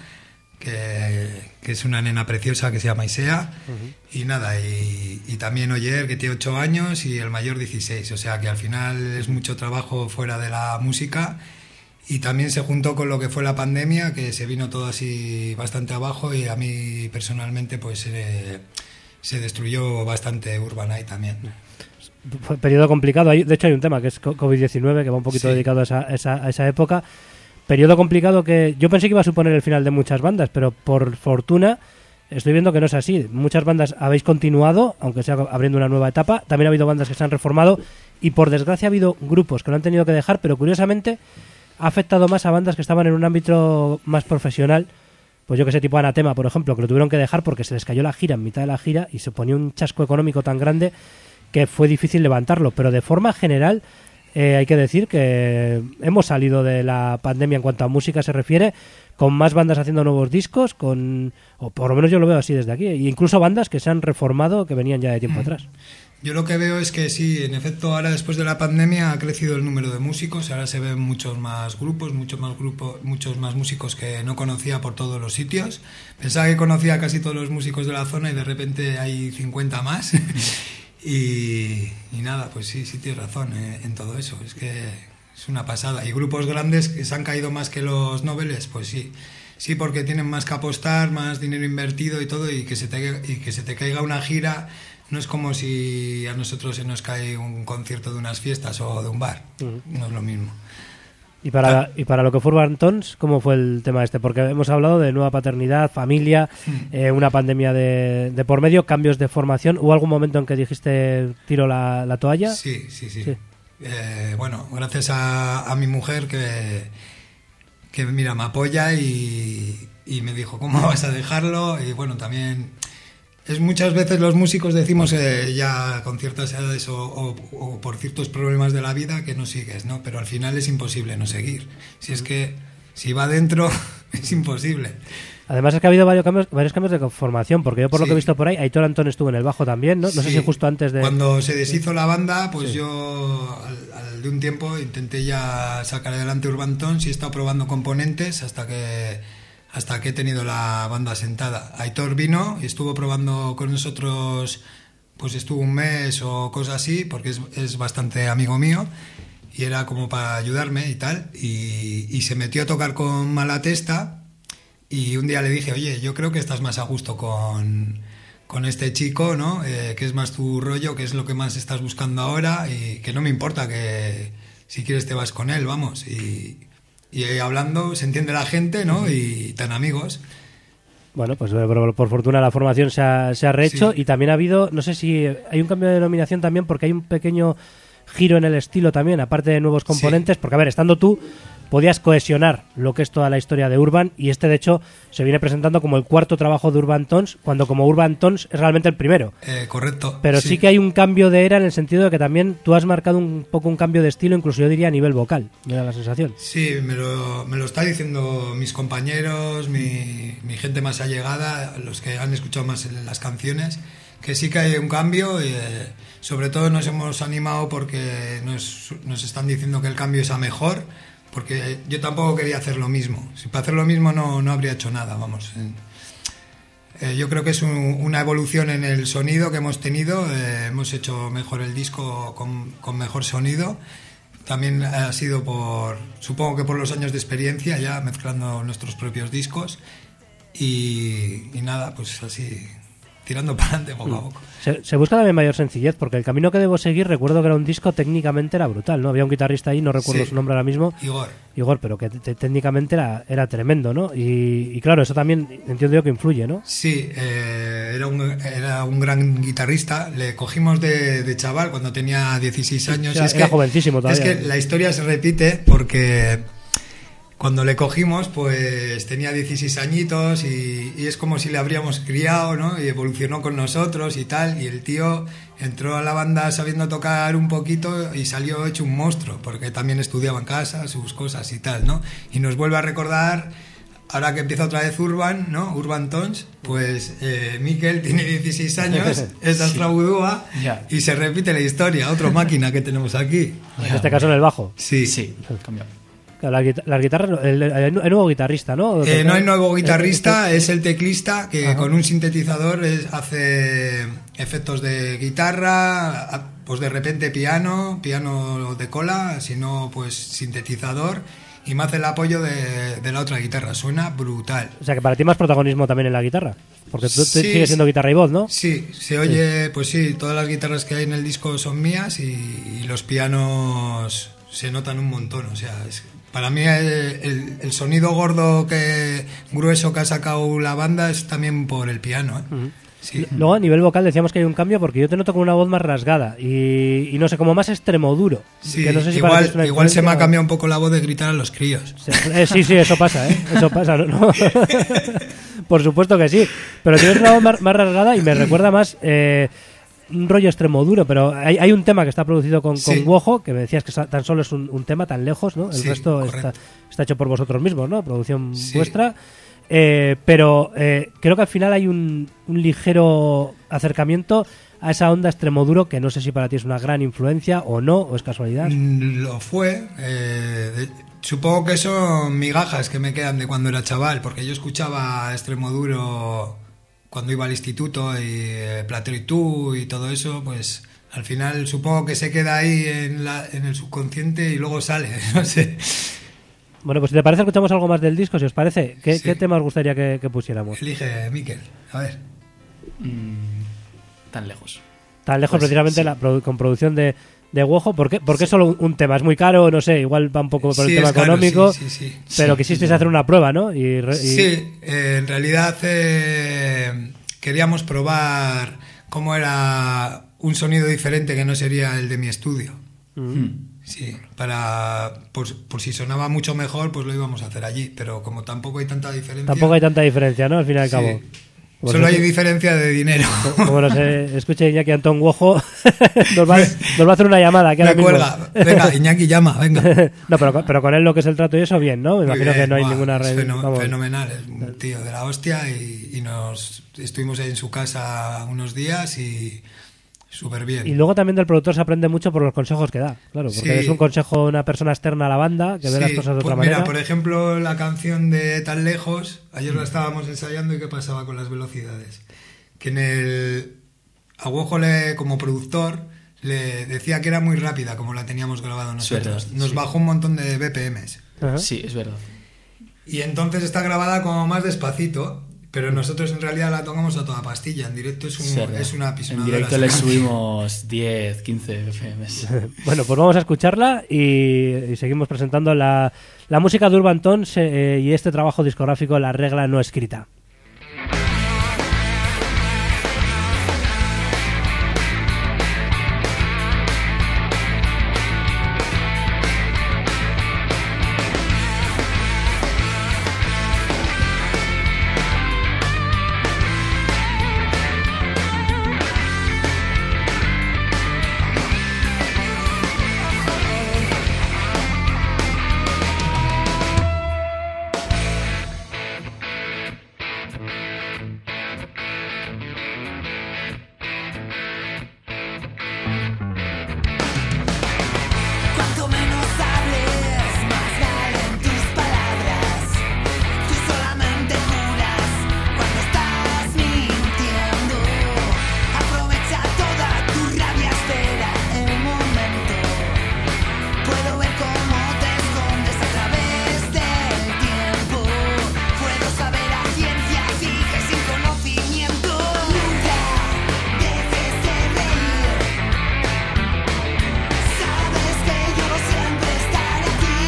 que, que es una nena preciosa que se llama Isea. Uh-huh. Y nada, y, y también Oyer, que tiene ocho años, y el mayor dieciséis. O sea que al final es mucho trabajo fuera de la música. Y también se juntó con lo que fue la pandemia, que se vino todo así bastante abajo, y a mí personalmente pues eh, se destruyó bastante Urban ahí también. Fue un periodo complicado. De hecho hay un tema que es covid diecinueve, que va un poquito sí. dedicado a esa, esa, a esa época. Periodo complicado que yo pensé que iba a suponer el final de muchas bandas, pero por fortuna estoy viendo que no es así. Muchas bandas habéis continuado, aunque sea abriendo una nueva etapa. También ha habido bandas que se han reformado, y por desgracia ha habido grupos que lo han tenido que dejar, pero curiosamente ha afectado más a bandas que estaban en un ámbito más profesional, pues yo que sé, tipo Anatema, por ejemplo, que lo tuvieron que dejar porque se les cayó la gira en mitad de la gira y se ponía un chasco económico tan grande que fue difícil levantarlo. Pero de forma general eh, hay que decir que hemos salido de la pandemia en cuanto a música se refiere, con más bandas haciendo nuevos discos, con o por lo menos yo lo veo así desde aquí, e incluso bandas que se han reformado que venían ya de tiempo atrás. Yo lo que veo es que sí, en efecto, ahora después de la pandemia ha crecido el número de músicos, ahora se ven muchos más grupos, muchos más grupos, muchos más músicos que no conocía por todos los sitios. Pensaba que conocía a casi todos los músicos de la zona y de repente hay cincuenta más. y, y nada, pues sí, sí tienes razón eh, en todo eso, es que es una pasada. Y grupos grandes que se han caído más que los noveles, pues sí. Sí, porque tienen más que apostar, más dinero invertido y todo, y que se te, y que se te caiga una gira. No es como si a nosotros se nos cae un concierto de unas fiestas o de un bar. Uh-huh. No es lo mismo. ¿Y para, ah. y para lo que fue Urban Tones, cómo fue el tema este? Porque hemos hablado de nueva paternidad, familia, uh-huh. eh, una pandemia de, de por medio, cambios de formación. ¿Hubo algún momento en que dijiste tiro la, la toalla? Sí, sí, sí. sí. Eh, bueno, gracias a, a mi mujer que, que mira, me apoya y, y me dijo, ¿cómo vas a dejarlo? Y bueno, también... Es muchas veces los músicos decimos eh, ya con ciertas edades o, o, o por ciertos problemas de la vida que no sigues, ¿no? Pero al final es imposible no seguir. Si es que si va adentro es imposible. Además es que ha habido varios cambios, varios cambios de formación, porque yo por sí. lo que he visto por ahí, Aitor Antón estuvo en el bajo también, ¿no? No sí. sé si justo antes de... Cuando se deshizo la banda, pues sí. yo al, al de un tiempo intenté ya sacar adelante Urban Tones y he estado probando componentes hasta que... hasta que he tenido la banda sentada. Aitor vino y estuvo probando con nosotros, pues estuvo un mes o cosas así, porque es, es bastante amigo mío, y era como para ayudarme y tal, y, y se metió a tocar con Malatesta, y un día le dije, oye, yo creo que estás más a gusto con, con este chico, ¿no? Eh, que es más tu rollo, que es lo que más estás buscando ahora, y que no me importa, que si quieres te vas con él, vamos, y... Y hablando se entiende la gente, ¿no? Y tan amigos. Bueno, pues por, por fortuna la formación se ha, se ha rehecho Sí. y también ha habido, no sé si hay un cambio de denominación también porque hay un pequeño giro en el estilo también, aparte de nuevos componentes, Sí. porque a ver, estando tú podías cohesionar lo que es toda la historia de Urban y este de hecho se viene presentando como el cuarto trabajo de Urban Tones, cuando como Urban Tones es realmente el primero. Eh, correcto. Pero sí. sí que hay un cambio de era en el sentido de que también tú has marcado un poco un cambio de estilo, incluso yo diría a nivel vocal, me da la sensación. Sí, me lo, me lo está diciendo mis compañeros, mi, mi gente más allegada, los que han escuchado más las canciones, que sí que hay un cambio. Y, eh, sobre todo nos hemos animado porque nos, nos están diciendo que el cambio es a mejor, porque yo tampoco quería hacer lo mismo. Si para hacer lo mismo no, no habría hecho nada, vamos. Eh, yo creo que es un, una evolución en el sonido que hemos tenido. Eh, hemos hecho mejor el disco con, con mejor sonido. También ha sido por, supongo que por los años de experiencia ya mezclando nuestros propios discos. Y, y nada, pues así, tirando para adelante poco a poco. Se, se busca también mayor sencillez, porque el camino que debo seguir, recuerdo que era un disco, técnicamente era brutal, ¿no? Había un guitarrista ahí, no recuerdo Sí. su nombre ahora mismo. Igor. Igor, pero que te- técnicamente era, era tremendo, ¿no? Y, y claro, eso también entiendo yo que influye, ¿no? Sí, eh, era, un, era un gran guitarrista. Le cogimos de, de chaval cuando tenía dieciséis años. Era- es era que, jovencísimo todavía. Es que la historia se repite porque cuando le cogimos, pues tenía dieciséis añitos y, y es como si le habríamos criado, ¿no? Y evolucionó con nosotros y tal. Y el tío entró a la banda sabiendo tocar un poquito y salió hecho un monstruo, porque también estudiaba en casa, sus cosas y tal, ¿no? Y nos vuelve a recordar, ahora que empieza otra vez Urban, ¿no? Urban Tones, pues eh, Mikel tiene dieciséis años, es de Astrabudúa, Ya. y se repite la historia, otra máquina que tenemos aquí. En este caso en el bajo. Sí. Sí, cambió. Claro, las, guita- las guitarras, el, el- el nuevo guitarrista, ¿no? Eh, no hay nuevo guitarrista, es el teclista que Ajá. con un sintetizador es- hace efectos de guitarra, a- pues de repente piano, piano de cola, si no pues sintetizador, y me hace el apoyo de, de la otra guitarra, suena brutal. O sea, que para ti más protagonismo también en la guitarra. Porque tú, tú Sí, sigues siendo sí. guitarra y voz, ¿no? Sí, se oye, pues sí, todas las guitarras que hay en el disco son mías y, y los pianos se notan un montón, o sea, es- para mí el, el- el sonido gordo, que grueso que ha sacado la banda es también por el piano, ¿eh? Sí. Luego a nivel vocal decíamos que hay un cambio porque yo te noto con una voz más rasgada y, y no sé, como más extremo duro. Sí, que no sé si para ti igual, es una igual se me ha influencia o- cambiado un poco la voz de gritar a los críos. Sí, eh, sí, sí, eso pasa, ¿eh? Eso pasa, ¿no? ¿no? Por supuesto que sí. Pero tienes una voz más, más rasgada y me recuerda más eh, un rollo extremo duro. Pero hay, hay un tema que está producido con, con Sí. Wojo, que me decías que sa- tan solo es un, un tema tan lejos, ¿no? El Sí, resto correcto. está, está hecho por vosotros mismos, ¿no? Producción Sí. vuestra. Eh, pero eh, creo que al final hay un, un ligero acercamiento a esa onda extremo duro que no sé si para ti es una gran influencia o no, o es casualidad. Mm, Lo fue. eh, de- supongo que son migajas que me quedan de cuando era chaval, porque yo escuchaba Extremoduro cuando iba al instituto y eh, Platero y tú y todo eso, pues al final supongo que se queda ahí en, la, en el subconsciente y luego sale, no sé. Bueno, pues si te parece escuchamos algo más del disco, si os parece. ¿Qué, Sí. qué tema os gustaría que, que pusiéramos? Elige, Miquel, a ver. Mm, tan lejos. Tan lejos Pues, precisamente sí. la produ- con producción de, de Wojo. ¿Por qué, por qué solo un, un tema? Es muy caro, no sé, igual va un poco por Sí, el tema es caro, económico, sí, sí, sí. pero Sí, quisisteis sí. hacer una prueba, ¿no? Y, re- y- Sí, eh, en realidad eh, queríamos probar cómo era un sonido diferente que no sería el de mi estudio. Mm. Sí, para por, por si sonaba mucho mejor, pues lo íbamos a hacer allí, pero como tampoco hay tanta diferencia. Tampoco hay tanta diferencia, ¿no? Al fin y al Sí. cabo. Como Solo se- hay diferencia de dinero. Como nos eh, escuche Iñaki Antón Wojo, nos, va, nos va a hacer una llamada. Que Me ahora mismo- cuelga. Venga, Iñaki llama, venga. No, pero, con- pero con él lo que es el trato y eso, bien, ¿no? Me Muy imagino bien, que no hay buah, ninguna es red. feno- vamos. fenomenal, es un tío de la hostia y, y nos estuvimos ahí en su casa unos días y súper bien. Y luego también del productor se aprende mucho por los consejos que da, claro, porque Sí. es un consejo de una persona externa a la banda que ve Sí, las cosas de pues otra mira, manera. por ejemplo, la canción de Tan Lejos, ayer la estábamos ensayando y qué pasaba con las velocidades. Que en el... A Wojo, le, como productor, le decía que era muy rápida como la teníamos grabado nosotros. verdad, Nos sí. bajó un montón de B P Ms. Ajá. Sí, es verdad. Y entonces está grabada como más despacito, pero nosotros en realidad la tocamos a toda pastilla. En directo es, un, Es verdad. es una En pisonadora. directo le esa canción. subimos diez, quince B P Ms. Bueno, pues vamos a escucharla y, y seguimos presentando la, la música de Urban Tones eh, y este trabajo discográfico, La Regla No Escrita. Cuanto menos hables, más valen tus palabras. Tú solamente juras cuando estás mintiendo. Aprovecha toda tu rabia, espera el momento. Puedo ver cómo te escondes a través del tiempo. Puedo saber a ciencia fija y sin conocimiento. Nunca dejes de reír. Sabes que yo siempre estaré aquí.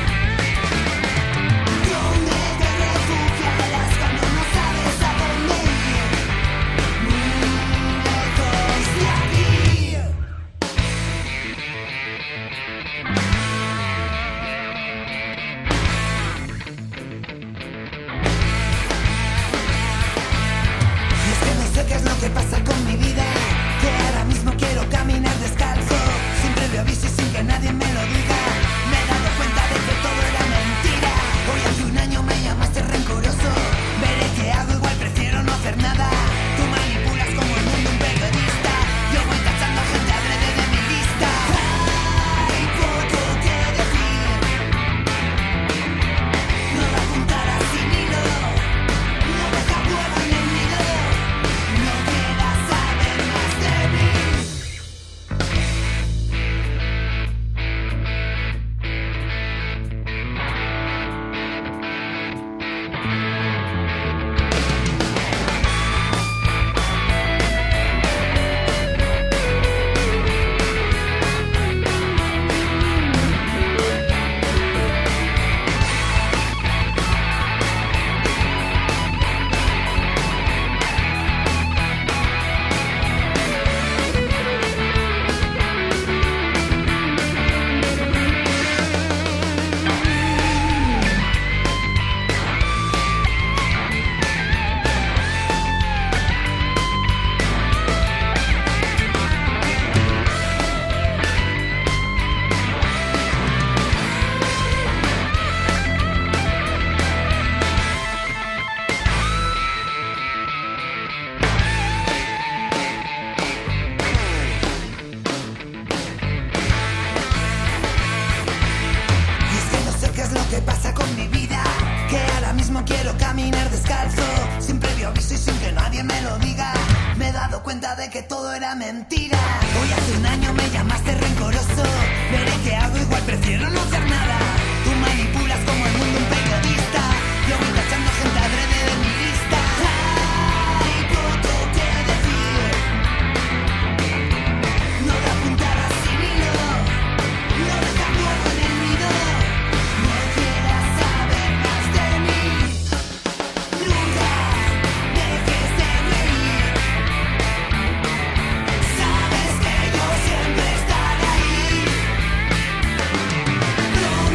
Donde te refugiarás cuando no sabes a dónde ir. Muy lejos de aquí. Y es que no sé qué es lo que pasa con mi vida, que ahora mismo quiero caminar descalzo, sin previo aviso y sin que nadie me lo diga. Me he dado cuenta de que todo era mentira. Hoy hace un año me llamaste rencoroso. Veré qué hago, igual prefiero no hacer nada. Tú manipulas como el mundo un periodista. Yo voy tachando a gente adrede de mi lista. Hay poco que decir. No da puntadas sin hilo. No deja huevo en el nido. No quieras saber más de mí. Y es que no sé qué es lo que pasa con mi vida, que ahora mismo quiero caminar descalzo, sin previo aviso y sin que nadie me lo diga. Me he dado cuenta de que todo era mentira. Hoy hace un año me llamaste rencoroso. Veré qué hago, igual prefiero no hacer nada. Tú manipulas como el mundo un periodista. Yo voy tachando gente adrede de mi lista. Hay poco que decir. No da puntadas sin hilo. No deja huevo en el nido. No quieras saber más de mí. Nunca dejes de reír. Sabes que yo siempre estaré ahí.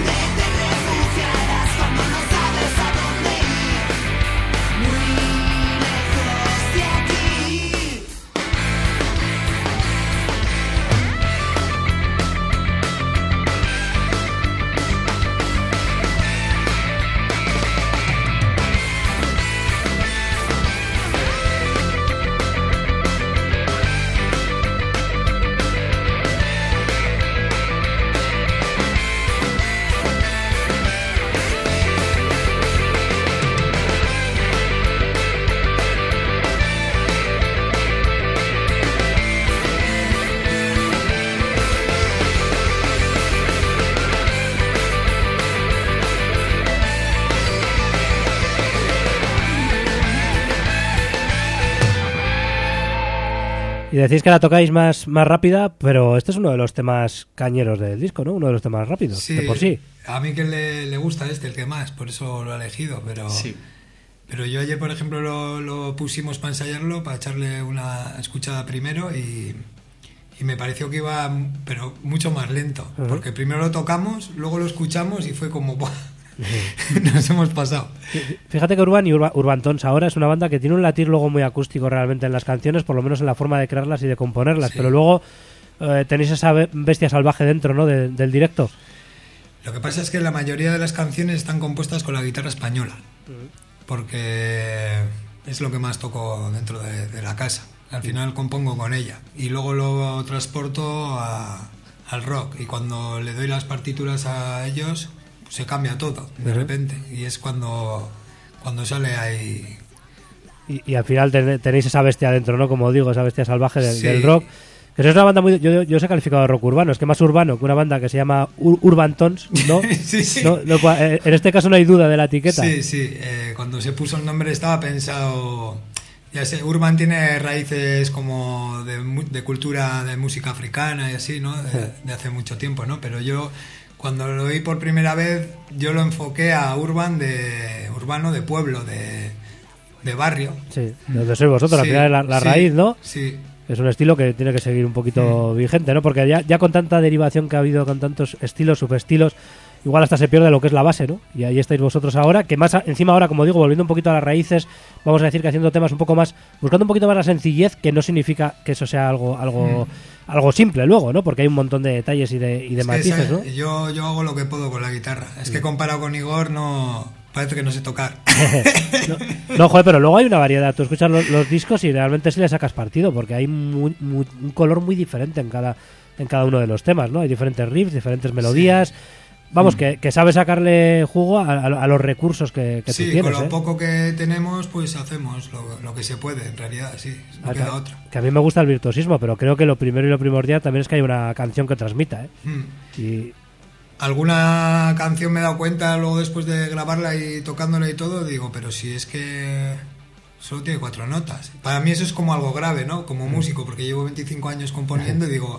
Y decís que la tocáis más, más rápida, pero este es uno de los temas cañeros del disco, ¿no? Uno de los temas rápidos, Sí, de por sí. a mí que le, le gusta este, el que más, por eso lo he elegido, pero... Sí. Pero yo ayer, por ejemplo, lo, lo pusimos para ensayarlo, para echarle una escuchada primero y, y me pareció que iba, pero mucho más lento. Uh-huh. Porque primero lo tocamos, luego lo escuchamos y fue como... ¡buah! Uh-huh. Nos hemos pasado. Fíjate que Urban y Urban, Urban Tones ahora es una banda que tiene un latir luego muy acústico realmente en las canciones, por lo menos en la forma de crearlas y de componerlas. Sí. Pero luego eh, tenéis esa bestia salvaje dentro, ¿no? De, del directo. Lo que pasa es que la mayoría de las canciones están compuestas con la guitarra española. Uh-huh. Porque es lo que más toco dentro de, de la casa. Al final compongo con ella y luego lo transporto a, al rock, y cuando le doy las partituras a ellos pues se cambia todo de uh-huh. repente, y es cuando, cuando sale ahí. Y, y al final ten, tenéis esa bestia dentro, ¿no? Como digo, esa bestia salvaje de, sí. del rock. Que es una banda muy... Yo, yo os he calificado de rock urbano. Es que más urbano que una banda que se llama Ur- Urban Tones, ¿no? sí, sí. ¿No? No, en este caso no hay duda de la etiqueta. Sí, sí. Eh, cuando se puso el nombre estaba pensado... Ya sé, Urban tiene raíces como de, de cultura de música africana y así, ¿no? De, sí. de hace mucho tiempo, ¿no? Pero yo, cuando lo oí por primera vez, yo lo enfoqué a Urban de... Urbano de pueblo, de, de barrio. Sí, donde sois vosotros, sí, al final la, la sí, raíz, ¿no? Sí. Es un estilo que tiene que seguir un poquito mm. vigente, ¿no? Porque ya, ya con tanta derivación que ha habido, con tantos estilos, subestilos, igual hasta se pierde lo que es la base, ¿no? Y ahí estáis vosotros ahora, que más a, encima ahora, como digo, volviendo un poquito a las raíces, vamos a decir que haciendo temas un poco más, buscando un poquito más la sencillez, que no significa que eso sea algo algo mm. algo simple luego, ¿no? Porque hay un montón de detalles y de, y de es matices, esa, ¿no? Yo, yo hago lo que puedo con la guitarra. Es que comparado con Igor, no... Parece que no sé tocar. no, no, joder, pero luego hay una variedad. Tú escuchas los, los discos y realmente sí le sacas partido, porque hay muy, muy, un color muy diferente en cada en cada uno de los temas, ¿no? Hay diferentes riffs, diferentes melodías. Sí. Vamos, mm. que, que sabes sacarle jugo a, a, a los recursos que, que sí, tú tienes. Sí, con lo ¿eh? poco que tenemos, pues hacemos lo, lo que se puede, en realidad, sí. No a queda que, otra. Que a mí me gusta el virtuosismo, pero creo que lo primero y lo primordial también es que hay una canción que transmita, ¿eh? Mm. Y... Alguna canción me he dado cuenta luego después de grabarla y tocándola y todo, digo, pero si es que solo tiene cuatro notas. Para mí eso es como algo grave, ¿no? Como músico, porque llevo veinticinco años componiendo y digo...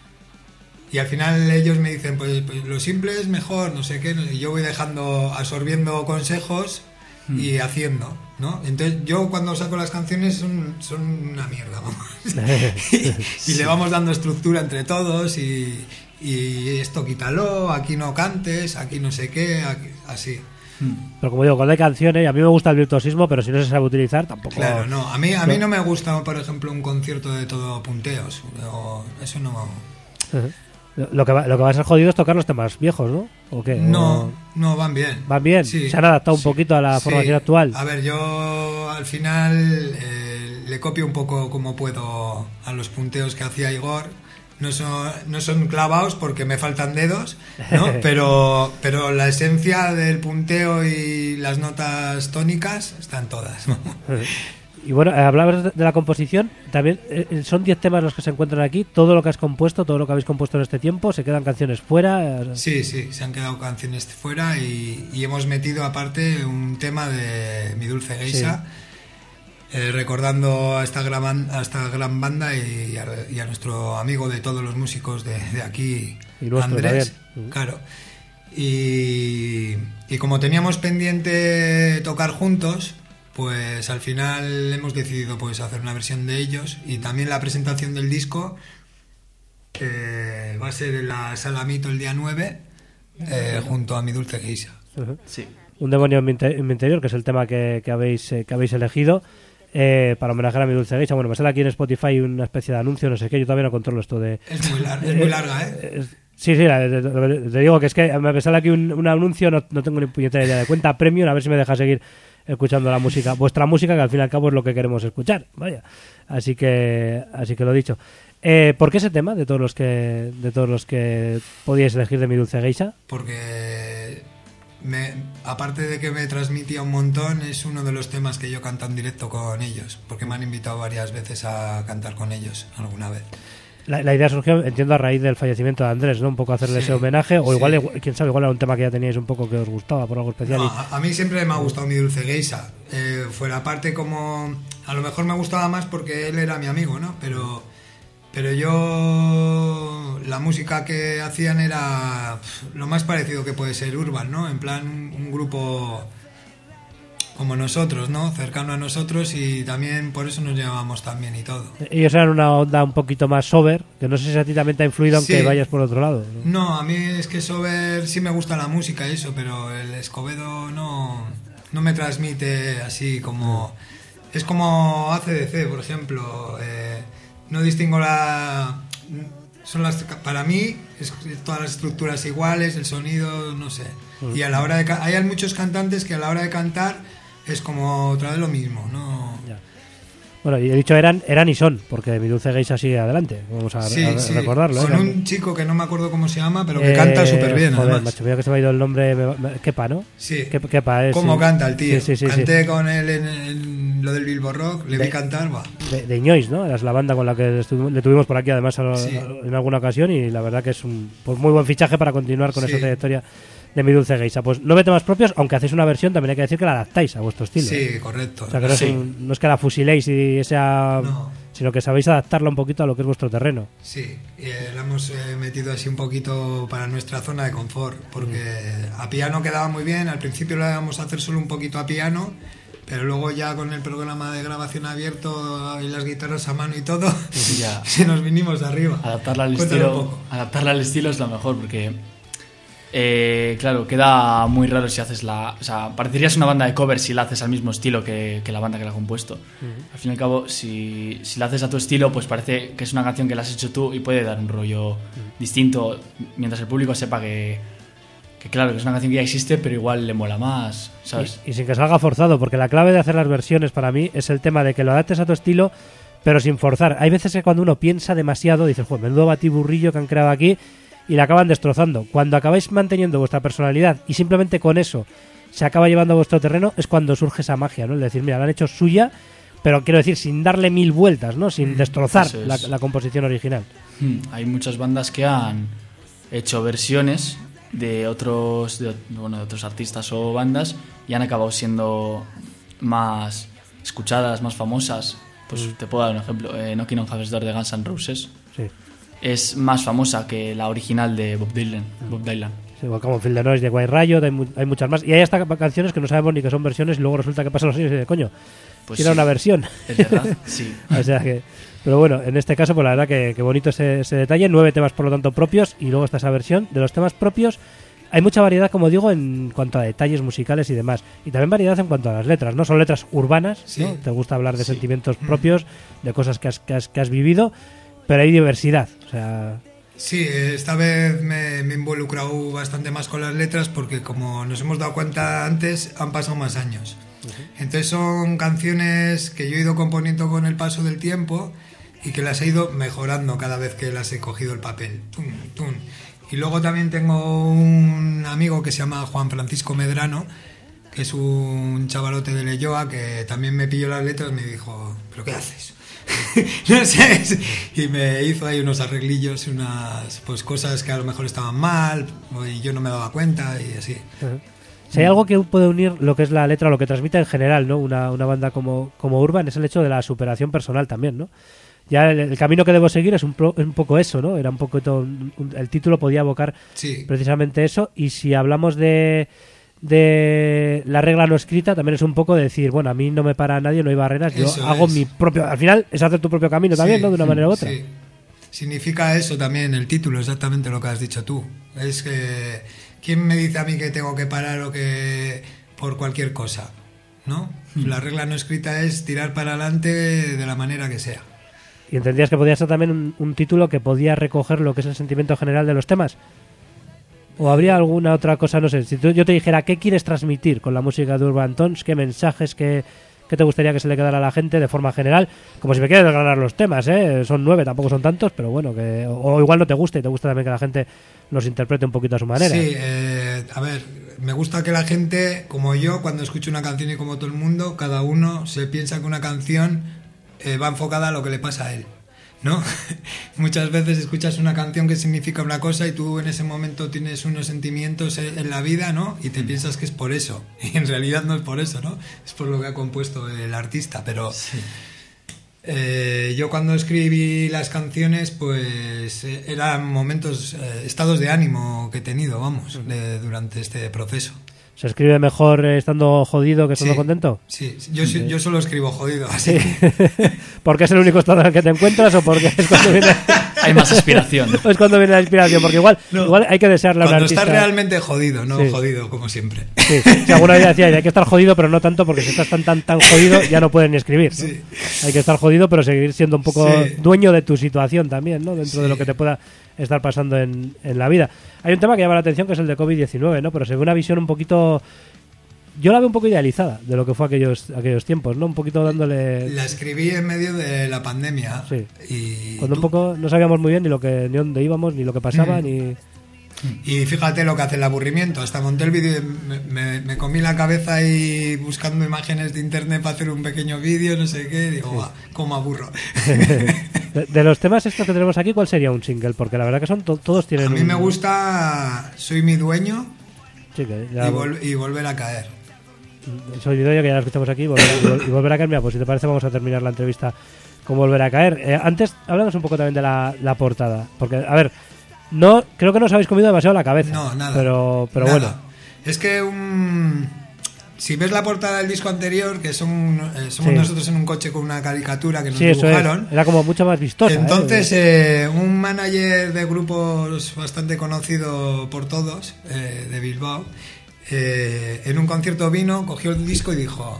Y al final ellos me dicen, pues, pues lo simple es mejor, no sé qué, y yo voy dejando, absorbiendo consejos y haciendo, ¿no? Entonces yo cuando saco las canciones son, son una mierda, vamos. y, y le vamos dando estructura entre todos y... y esto quítalo, aquí no cantes, aquí no sé qué, aquí, así. Pero como digo, cuando hay canciones, y a mí me gusta el virtuosismo, pero si no se sabe utilizar, tampoco... Claro, no, a mí, a mí no me gusta, por ejemplo, un concierto de todo punteos, o eso no... Uh-huh. Lo que, va, lo que va a ser jodido es tocar los temas viejos, ¿no? ¿O qué? No, ¿O... no, van bien. ¿Van bien? Sí, ¿Se han adaptado un sí, poquito a la sí. formación actual? A ver, yo al final eh, le copio un poco como puedo a los punteos que hacía Igor. No son, no son clavados porque me faltan dedos, ¿no? pero, pero la esencia del punteo y las notas tónicas están todas. Y bueno, hablabas de la composición, también eh, son diez temas los que se encuentran aquí, todo lo que has compuesto, todo lo que habéis compuesto en este tiempo, ¿se quedan canciones fuera? Sí, sí, se han quedado canciones fuera y, y hemos metido aparte un tema de Mi Dulce Geisha, sí. eh, recordando a esta gran, a esta gran banda y a, y a nuestro amigo de todos los músicos de, de aquí, y nuestro, Andrés, también. Claro. Y, y como teníamos pendiente tocar juntos, pues al final hemos decidido pues hacer una versión de ellos, y también la presentación del disco eh, va a ser en la Sala Mito el día nueve, eh, junto a Mi Dulce Geisha. Uh-huh. Sí. Un demonio en mi, inter- en mi interior, que es el tema que, que, habéis, eh, que habéis elegido eh, para homenajear a Mi Dulce Geisha. Bueno, me sale aquí en Spotify una especie de anuncio, no sé qué, yo todavía no controlo esto de... Es muy, lar- es muy larga, ¿eh? Es, sí, sí, te digo que es que me sale aquí un, un anuncio, no, no tengo ni puñetera idea de cuenta premium, a ver si me deja seguir escuchando la música, vuestra música, que al fin y al cabo es lo que queremos escuchar, vaya. Así que, así que lo dicho. Eh, ¿Por qué ese tema de todos los que, de todos los que podíais elegir de Mi Dulce Geisha? Porque me, aparte de que me transmitía un montón, es uno de los temas que yo canto en directo con ellos, porque me han invitado varias veces a cantar con ellos alguna vez. La, la idea surgió, entiendo, a raíz del fallecimiento de Andrés, ¿no? Un poco hacerle sí, ese homenaje, o igual, sí. quién sabe, igual era un tema que ya teníais un poco que os gustaba por algo especial. No, y... a, a mí siempre me ha gustado Mi Dulce Geisha. Eh, fuera parte como... A lo mejor me gustaba más porque él era mi amigo, ¿no? Pero, pero yo la música que hacían era lo más parecido que puede ser urban, ¿no? En plan un, un grupo como nosotros, ¿no? Cercano a nosotros, y también por eso nos llevábamos tan bien y todo. Ellos eran una onda un poquito más sober, que no sé si a ti también te ha influido aunque Sí. vayas por otro lado, ¿no? No, a mí es que sober sí me gusta la música y eso, pero el Escobedo no, no me transmite así como... Es como A C D C, por ejemplo. Eh, no distingo la... Son las, para mí, es todas las estructuras iguales, el sonido, no sé. Y a la hora de... Hay muchos cantantes que a la hora de cantar es como otra vez lo mismo, ¿no? Ya. Bueno, y he dicho eran, eran y son, porque Mi Dulce Geisha sigue adelante. Vamos a, Sí, a sí. recordarlo. Con ¿eh? un chico que no me acuerdo cómo se llama, pero que Eh, canta súper bien, joder, además. macho, mira que se me ha ido el nombre. me- me- Kepa, ¿no? Sí. Kep- Kepa, es, ¿Cómo sí. canta el tío? Sí, sí, sí, Canté sí. con él en, en lo del Billboard Rock, le De- vi cantar, va. De, de Ñois, ¿no? Es la banda con la que estu- le tuvimos por aquí, además, a- Sí. en alguna ocasión, y la verdad que es un pues muy buen fichaje para continuar con Sí. esa trayectoria de Mi Dulce Geisha. Pues nueve temas propios, aunque hacéis una versión, también hay que decir que la adaptáis a vuestro estilo. ¿eh? Sí, correcto. O sea, que no, es Sí. un- no es que la fusiléis y sea... No. sino que sabéis adaptarla un poquito a lo que es vuestro terreno. Sí, y eh, la hemos eh, metido así un poquito para nuestra zona de confort, porque a piano quedaba muy bien, al principio la íbamos a hacer solo un poquito a piano, pero luego ya con el programa de grabación abierto y las guitarras a mano y todo, Ya. se nos vinimos arriba. Adaptarla al Cuéntalo un estilo, poco. adaptarla al estilo es lo mejor, porque eh, claro, queda muy raro si haces la... O sea, parecerías una banda de covers si la haces al mismo estilo que, que la banda que la ha compuesto. Al fin y al cabo, si, si la haces a tu estilo, pues parece que es una canción que la has hecho tú y puede dar un rollo distinto, mientras el público sepa que, que claro, que es una canción que ya existe, pero igual le mola más, ¿sabes? Y, y sin que salga forzado, porque la clave de hacer las versiones para mí es el tema de que lo adaptes a tu estilo, pero sin forzar. Hay veces que cuando uno piensa demasiado, dices, joder, menudo batiburrillo que han creado aquí, y la acaban destrozando. Cuando acabáis manteniendo vuestra personalidad y simplemente con eso se acaba llevando a vuestro terreno, es cuando surge esa magia, ¿no? El decir, mira, la han hecho suya, pero quiero decir, sin darle mil vueltas, ¿no? Sin destrozar Eso es. la, la composición original. Hmm, Hay muchas bandas que han hecho versiones de otros de, bueno, de otros artistas o bandas y han acabado siendo más escuchadas, más famosas. Pues te puedo dar un ejemplo. Eh, Knocking on Heaven's Door de Guns N' Roses Sí. es más famosa que la original de Bob Dylan. Bob Dylan. Sí, como Field the Noise de White Riot, hay, mu- hay muchas más. Y hay hasta canciones que no sabemos ni que son versiones y luego resulta que pasan los años y de coño, Pues si era sí, una versión. es verdad, sí. O sea que, pero bueno, en este caso, pues la verdad que, que bonito ese, ese detalle. Nueve temas, por lo tanto, propios, y luego está esa versión. De los temas propios, hay mucha variedad, como digo, en cuanto a detalles musicales y demás. Y también variedad en cuanto a las letras, ¿no? Son letras urbanas, Sí. ¿no? Te gusta hablar de Sí. sentimientos propios, de cosas que has, que has, que has vivido, pero hay diversidad. O sea, Sí, esta vez me, me he involucrado bastante más con las letras porque como nos hemos dado cuenta antes, han pasado más años. Entonces son canciones que yo he ido componiendo con el paso del tiempo y que las he ido mejorando cada vez que las he cogido el papel. Tum, tum. Y luego también tengo un amigo que se llama Juan Francisco Medrano, que es un chavalote de Leyoa, que también me pilló las letras y me dijo, ¿pero qué haces? No sé, y me hizo ahí unos arreglillos, unas pues cosas que a lo mejor estaban mal y yo no me daba cuenta y así. si hay algo que puede unir lo que es la letra, lo que transmite en general, ¿no? Una, una banda como, como Urban, es el hecho de la superación personal también, ¿no? Ya el, el camino que debo seguir es un, pro- es un poco eso, ¿no? Era un poco todo, un- un- el título podía evocar Sí, precisamente eso. Y si hablamos de, de la regla no escrita, también es un poco de decir, bueno, a mí no me para nadie, no hay barreras, yo Eso hago es. mi propio... Al final es hacer tu propio camino también, sí, ¿no? De una manera u otra. sí. Significa eso también el título, exactamente lo que has dicho tú. Es que ¿quién me dice a mí que tengo que parar o que por cualquier cosa? ¿No? La regla no escrita es tirar para adelante de la manera que sea. Y entendías que podía ser también un, un título que podía recoger lo que es el sentimiento general de los temas. ¿O habría alguna otra cosa? No sé, si tú- yo te dijera, ¿qué quieres transmitir con la música de Urban Tones? ¿Qué mensajes, qué, qué te gustaría que se le quedara a la gente de forma general? Como si me quieres desgranar los temas, ¿eh? Son nueve, tampoco son tantos, pero bueno, que o, o igual no te gusta y te gusta también que la gente los interprete un poquito a su manera. Sí, eh, a ver, me gusta que la gente, como yo, cuando escucho una canción y como todo el mundo, cada uno se piensa que una canción eh, va enfocada a lo que le pasa a él, ¿no? Muchas veces escuchas una canción que significa una cosa y tú en ese momento tienes unos sentimientos en en la vida, ¿no? Y te piensas que es por eso. Y en realidad no es por eso, ¿no? Es por lo que ha compuesto el artista, pero... Eh, yo cuando escribí las canciones, pues eh, eran momentos, eh, estados de ánimo que he tenido, vamos, de- durante este proceso. ¿Se escribe mejor eh, estando jodido que estando Sí, contento? Sí, yo, sí- yo solo escribo jodido, así Sí. que... ¿Porque es el único estado en el que te encuentras o porque es cuando viene, Hay más inspiración. o es cuando viene la inspiración? Porque igual, No. igual hay que desearle a un Cuando artista... estás realmente jodido, no Sí. jodido como siempre. Sí, si alguna vez decía, hay que estar jodido, pero no tanto, porque si estás tan tan tan jodido ya no puedes ni escribir, ¿no? Sí. Hay que estar jodido, pero seguir siendo un poco Sí. dueño de tu situación también, ¿no? Dentro de Sí. lo que te pueda estar pasando en, en la vida. Hay un tema que llama la atención, que es el de covid diecinueve, ¿no? Pero se ve una visión un poquito... Yo la veo un poco idealizada de lo que fue aquellos aquellos tiempos, ¿no? Un poquito dándole... La escribí en medio de la pandemia. Sí. Y, Cuando un tú- poco no sabíamos muy bien ni lo que ni dónde íbamos, ni lo que pasaba, Mm. ni... y fíjate lo que hace el aburrimiento. Hasta monté el vídeo, me, me- me comí la cabeza ahí buscando imágenes de internet para hacer un pequeño vídeo, no sé qué. Digo, "Buah, cómo aburro". De, de los temas estos que tenemos aquí, ¿cuál sería un single? Porque la verdad que son to- todos tienen A mí un- me gusta Soy mi dueño Sí, que ya- y, vol- y Volver a caer. Soy Didoyo, que ya lo escuchamos aquí, y volver, y vol- y volver a caer. Mira, pues si te parece vamos a terminar la entrevista con Volver a caer. Eh, antes, hablamos un poco también de la, la portada. Porque, a ver, no creo que no os habéis comido demasiado la cabeza. No, nada. Pero, pero Nada. bueno. Es que un... si ves la portada del disco anterior, que son, eh, somos Sí. nosotros en un coche con una caricatura que nos Sí, eso es. dibujaron. Era como mucho más vistosa. ¿eh? Entonces, eh, un manager de grupos bastante conocido por todos, eh, de Bilbao, eh, en un concierto vino, cogió el disco y dijo: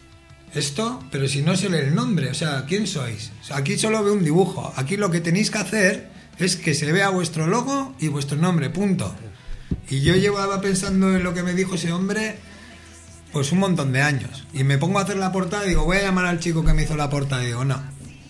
esto, pero si no se lee el nombre, o sea, ¿quién sois? O sea, aquí solo veo un dibujo, aquí lo que tenéis que hacer es que se vea vuestro logo y vuestro nombre, punto. Y yo llevaba pensando en lo que me dijo ese hombre pues un montón de años, y me pongo a hacer la portada y digo, voy a llamar al chico que me hizo la portada, y digo, no,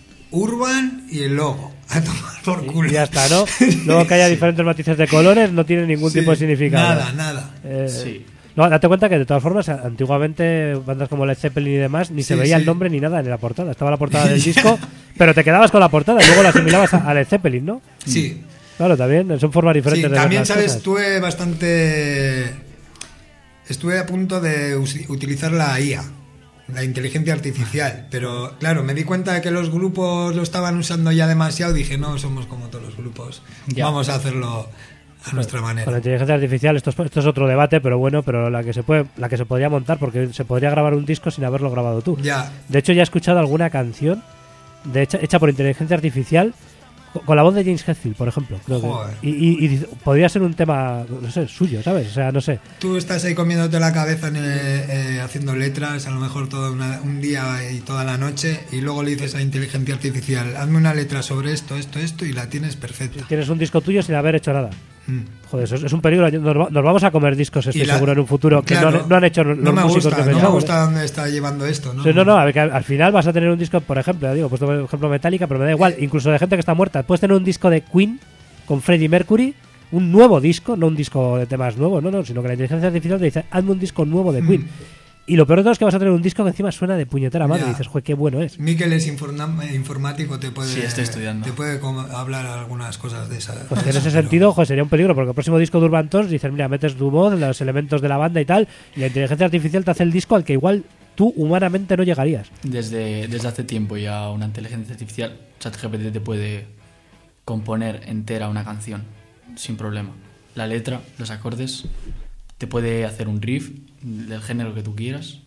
Urban y el logo, a tomar por culo. Y ya está, ¿no? Luego que haya diferentes matices de colores no tiene ningún Sí, tipo de significado. Nada, nada. Eh, Sí. No, date cuenta que de todas formas, antiguamente bandas como Led Zeppelin y demás, ni se Sí, veía sí. el nombre ni nada en la portada. Estaba la portada del disco, pero te quedabas con la portada y luego la asimilabas a, a Led Zeppelin, ¿no? Sí. Claro, también son formas Sí, diferentes de ver también, las sabes, cosas. estuve bastante... Estuve a punto de us- utilizar la I A, la inteligencia artificial, pero claro, me di cuenta de que los grupos lo estaban usando ya demasiado, dije, no somos como todos los grupos, Ya. vamos a hacerlo a nuestra Con la manera. inteligencia artificial esto es, esto es otro debate, pero bueno, pero la que se puede, la que se podría montar, porque se podría grabar un disco sin haberlo grabado tú. Ya, De hecho, ya he escuchado alguna canción de hecha, hecha por inteligencia artificial co- con la voz de James Hetfield, por ejemplo. Creo que- Joder. y, y- y podría ser un tema, no sé, suyo, ¿sabes? O sea, no sé. tú estás ahí comiéndote la cabeza en el- eh, haciendo letras, a lo mejor todo una- un día y toda la noche, y luego le dices a inteligencia artificial, hazme una letra sobre esto, esto, esto, y la tienes perfecta. Tienes un disco tuyo sin haber hecho nada. Mm. Joder, eso es, es un peligro. Nos, va- nos vamos a comer discos, estoy Y la- seguro, en un futuro que claro, no, no han hecho los no me músicos gusta, que no me pensamos. gusta dónde está llevando esto, ¿no? Sí, no, no, a ver, que al, al final vas a tener un disco, por ejemplo, ya digo, pues por ejemplo Metallica, pero me da igual, incluso de gente que está muerta. Puedes tener un disco de Queen con Freddie Mercury, un nuevo disco, no un disco de temas nuevos, no, no, sino que la inteligencia artificial te dice, hazme un disco nuevo de Queen. Y lo peor de todo es que vas a tener un disco que encima suena de puñetera madre. Ya. Y dices, joder, qué bueno es. Miquel es informa- informático, te puede, Sí, estoy estudiando. te puede com- hablar algunas cosas de esas. Pues que en ese pero- sentido, joder, sería un peligro, porque el próximo disco de Urban Tones dices, mira, metes tu voz, los elementos de la banda y tal, y la inteligencia artificial te hace el disco al que igual tú humanamente no llegarías. Desde, desde hace tiempo ya una inteligencia artificial, ChatGPT, te puede componer entera una canción sin problema. La letra, los acordes, te puede hacer un riff del género que tú quieras.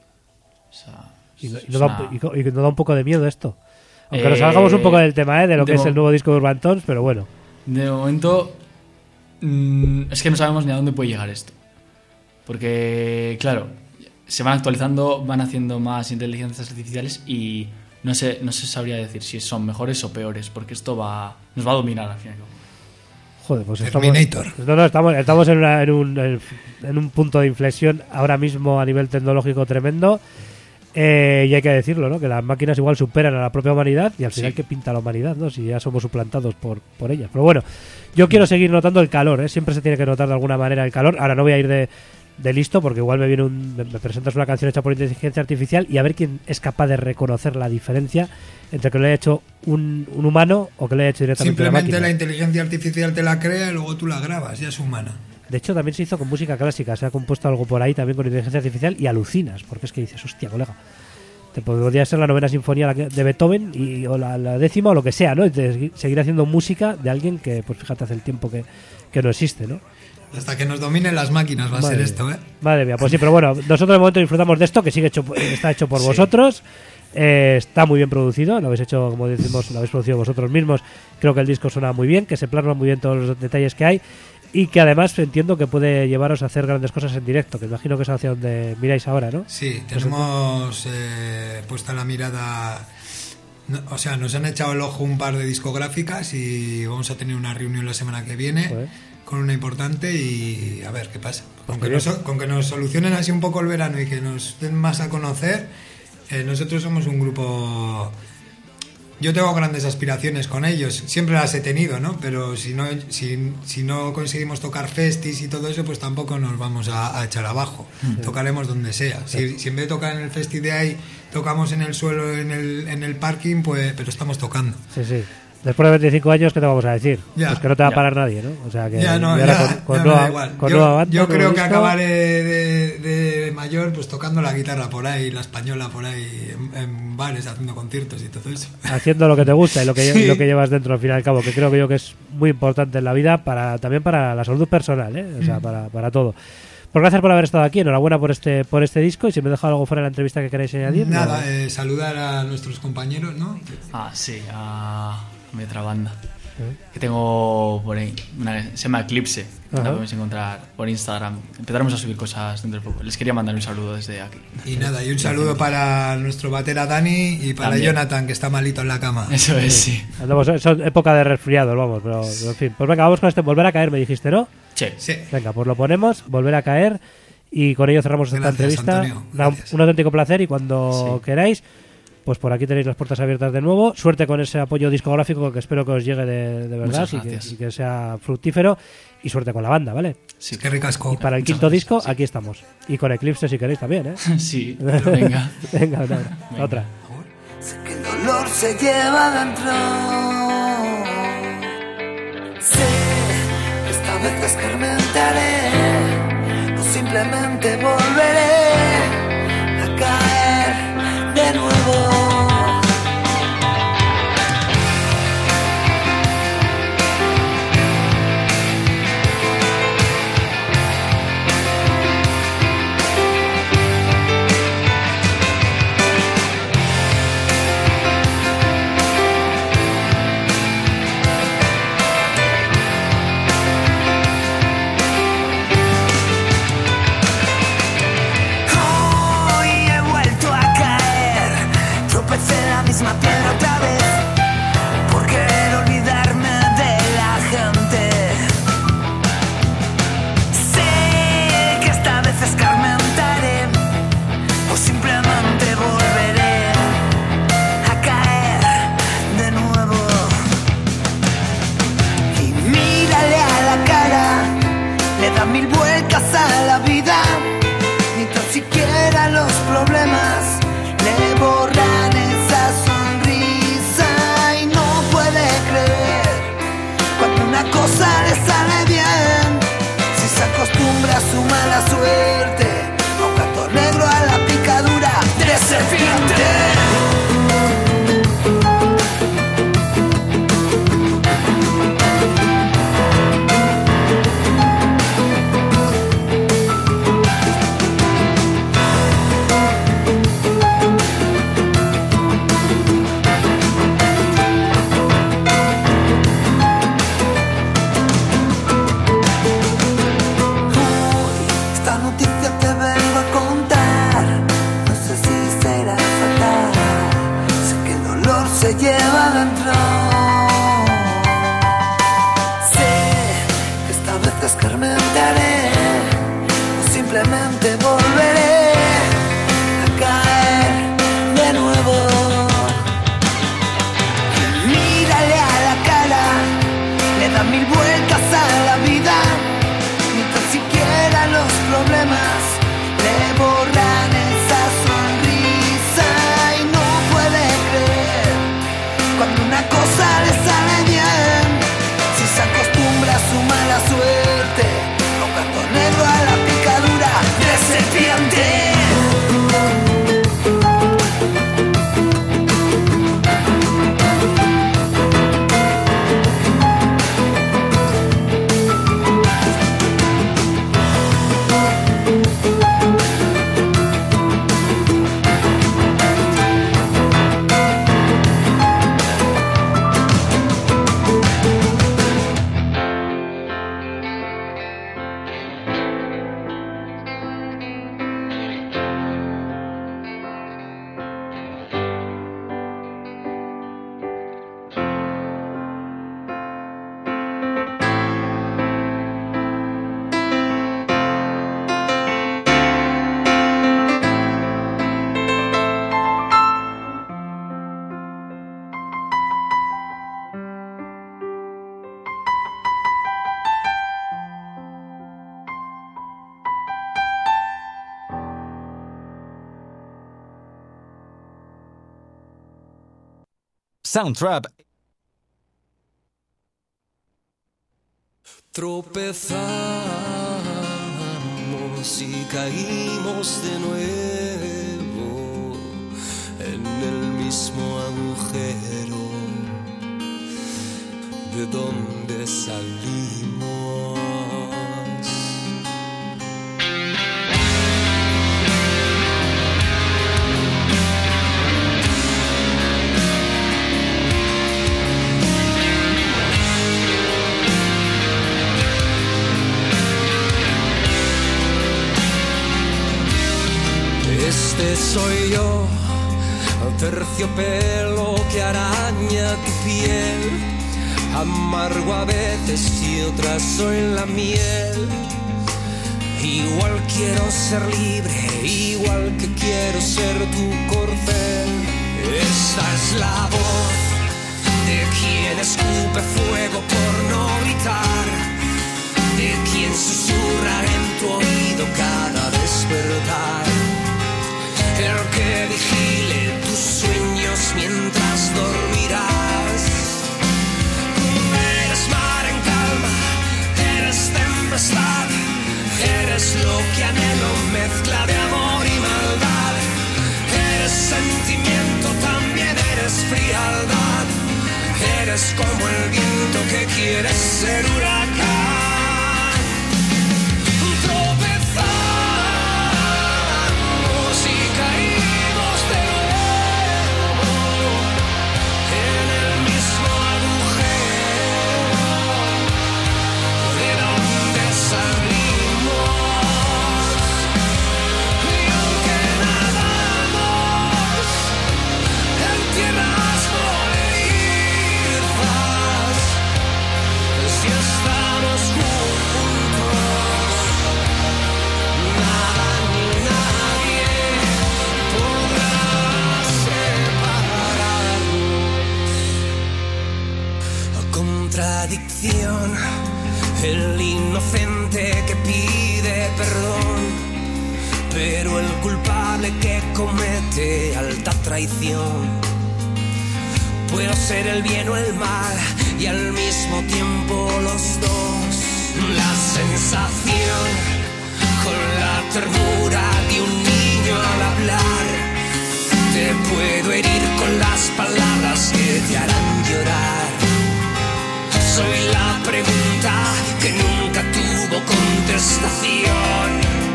O sea, Y, no- y es nos da, una- un- y co- y nos da un poco de miedo esto. Aunque Eh, nos salgamos un poco del tema, ¿eh? De lo que de es el mo- nuevo disco de Urban Tones, pero bueno. De momento, mm, es que no sabemos ni a dónde puede llegar esto. Porque, claro, se van actualizando, van haciendo más inteligencias artificiales y no sé, no se sabría decir si son mejores o peores, porque esto va nos va a dominar al fin y al cabo. Joder, pues Terminator. estamos, no, no, estamos, estamos en, una- en, un, en un punto de inflexión ahora mismo a nivel tecnológico tremendo. Eh, y hay que decirlo, ¿no? Que las máquinas igual superan a la propia humanidad y al final, Sí. ¿qué pinta la humanidad, no? Si ya somos suplantados por, por ellas. Pero bueno, yo quiero seguir notando el calor, ¿eh? Siempre se tiene que notar de alguna manera el calor. Ahora no voy a ir de, de listo porque igual me viene un, me, me presentas una canción hecha por inteligencia artificial y a ver quién es capaz de reconocer la diferencia entre que lo haya hecho un, un humano o que lo haya hecho directamente una Simplemente máquina. la inteligencia artificial te la crea y luego tú la grabas, ya es humana. De hecho, también se hizo con música clásica. Se ha compuesto algo por ahí también con inteligencia artificial y alucinas, porque es que dices, hostia, colega. te podría ser la novena sinfonía de Beethoven y, o la, la décima o lo que sea, ¿no? Y te, seguir haciendo música de alguien que, pues fíjate, hace el tiempo que, que no existe, ¿no? Hasta que nos dominen las máquinas va a Madre ser esto, ¿eh? Madre mía, pues sí, pero bueno, nosotros de momento disfrutamos de esto, que sigue hecho, está hecho por Sí. vosotros. Eh, está muy bien producido, lo habéis hecho, como decimos, lo habéis producido vosotros mismos. Creo que el disco suena muy bien, que se plasman muy bien todos los detalles que hay y que además entiendo que puede llevaros a hacer grandes cosas en directo, que imagino que es hacia donde miráis ahora, ¿no? Sí, tenemos eh, puesta la mirada, no, o sea, nos han echado el ojo un par de discográficas y vamos a tener una reunión la semana que viene. Joder. Con una importante y a ver qué pasa. Con que, bien. nos, con que nos solucionen así un poco el verano y que nos den más a conocer, eh, nosotros somos un grupo... Yo tengo grandes aspiraciones con ellos, siempre las he tenido, ¿no? Pero si no, si, si no conseguimos tocar festis y todo eso, pues tampoco nos vamos a, a echar abajo. Sí. Tocaremos donde sea. Si, si en vez de tocar en el festi de ahí, tocamos en el suelo, en el, en el parking, pues pero estamos tocando. Sí, sí. Después de veinticinco años, ¿qué te vamos a decir? Ya, pues que no te va ya. a parar nadie, ¿no? O sea que Ya, no, y ahora ya, con, con ya nueva, me da igual. con yo, nueva banda, yo creo nuevo que disco. acabaré de, de mayor pues tocando la guitarra por ahí, la española por ahí, en, en bares, haciendo conciertos y todo eso. Haciendo lo que te gusta y lo que, Sí. lo que llevas dentro al fin y al cabo, que creo que yo que es muy importante en la vida, para también para la salud personal, ¿eh? O sea, Mm. para, para todo. Pues gracias por haber estado aquí, enhorabuena por este por este disco y si me he dejado algo fuera de la entrevista que queréis añadir. Nada, no. eh, saludar a nuestros compañeros, ¿no? Ah, sí, a mi otra banda. ¿Eh? Que tengo por ahí, una que se llama Eclipse, Ajá. la podéis encontrar por Instagram. Empezaremos a subir cosas dentro de poco. Les quería mandar un saludo desde aquí. Y nada, y un saludo para nuestro batera Dani y para También. Jonathan, que está malito en la cama. Eso es, sí. Andamos, es época de resfriados, vamos, pero en fin. Pues venga, vamos con este Volver a caer, me dijiste, ¿no? Che. Sí. Venga, pues lo ponemos, Volver a caer y con ello cerramos esta Gracias, entrevista. Antonio, Da un, gracias. un auténtico placer y cuando Sí. queráis, pues por aquí tenéis las puertas abiertas de nuevo. Suerte con ese apoyo discográfico que espero que os llegue de, de verdad Muchas y que, gracias. y que sea fructífero y suerte con la banda, ¿vale? Sí. Qué ricasco. Y para el Muchas quinto gracias, disco, sí. aquí estamos. Y con Eclipse si queréis también, ¿eh? Sí, venga. Venga, otra. Venga. otra. Sé que el dolor se lleva dentro. Sé que esta vez escarmentaré o simplemente volveré a caer de nuevo. Hoy he vuelto a caer, tropecé en la misma piedra otra vez, por querer olvidarme de la gente. Sé que esta vez escarmentaré, o simplemente volveré a caer de nuevo. Y mírale a la cara, le da mil vueltas a la vida. Ni tan siquiera los problemas le borran esa sonrisa y no puede creer cuando una cosa le sale bien. Si se acostumbra a su mala suerte, a un gato negro a la picadura de serpiente. Esta noticia te vengo a contar, no sé si será fatal, sé que el dolor se lleva dentro. Sé que esta vez escarmentaré, o simplemente volveré a caer de nuevo. Mírale a la cara, le da mil vueltas a la vida. Ni tan siquiera los problemas le borran esa sonrisa y no puede creer cuando una cosa Soundtrap. Tropezamos y caímos de nuevo en el mismo agujero de donde salimos. Este soy yo, terciopelo que araña tu piel, amargo a veces y otras soy la miel. Igual quiero ser libre, igual que quiero ser tu corcel. Esta es la voz de quien escupe fuego por no gritar, de quien susurra en tu oído cada despertar. El que vigile tus sueños mientras dormirás. Eres mar en calma, eres tempestad, eres lo que anhelo, mezcla de amor y maldad. Eres sentimiento, también eres frialdad. Eres como el viento que quiere ser huracán. El inocente que pide perdón, pero el culpable que comete alta traición. Puedo ser el bien o el mal y al mismo tiempo los dos. La sensación con la ternura de un niño al hablar. Te puedo herir con las palabras que te harán llorar. Soy la pregunta que nunca tuvo contestación.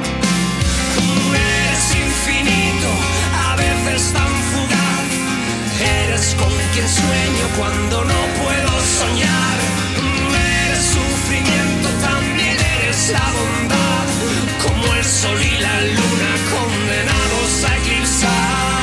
Eres infinito, a veces tan fugaz. Eres con quien sueño cuando no puedo soñar. Eres sufrimiento, también eres la bondad. Como el sol y la luna condenados a eclipsar.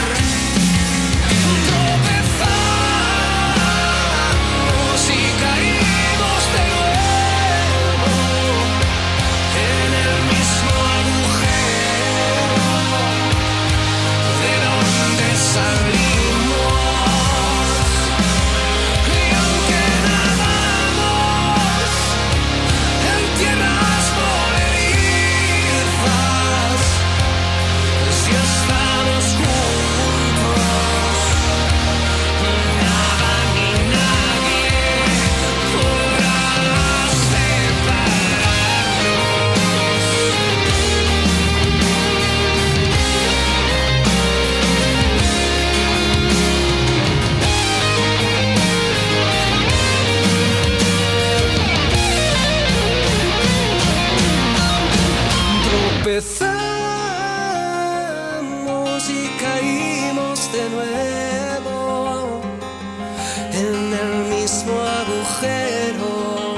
Empezamos y caímos de nuevo en el mismo agujero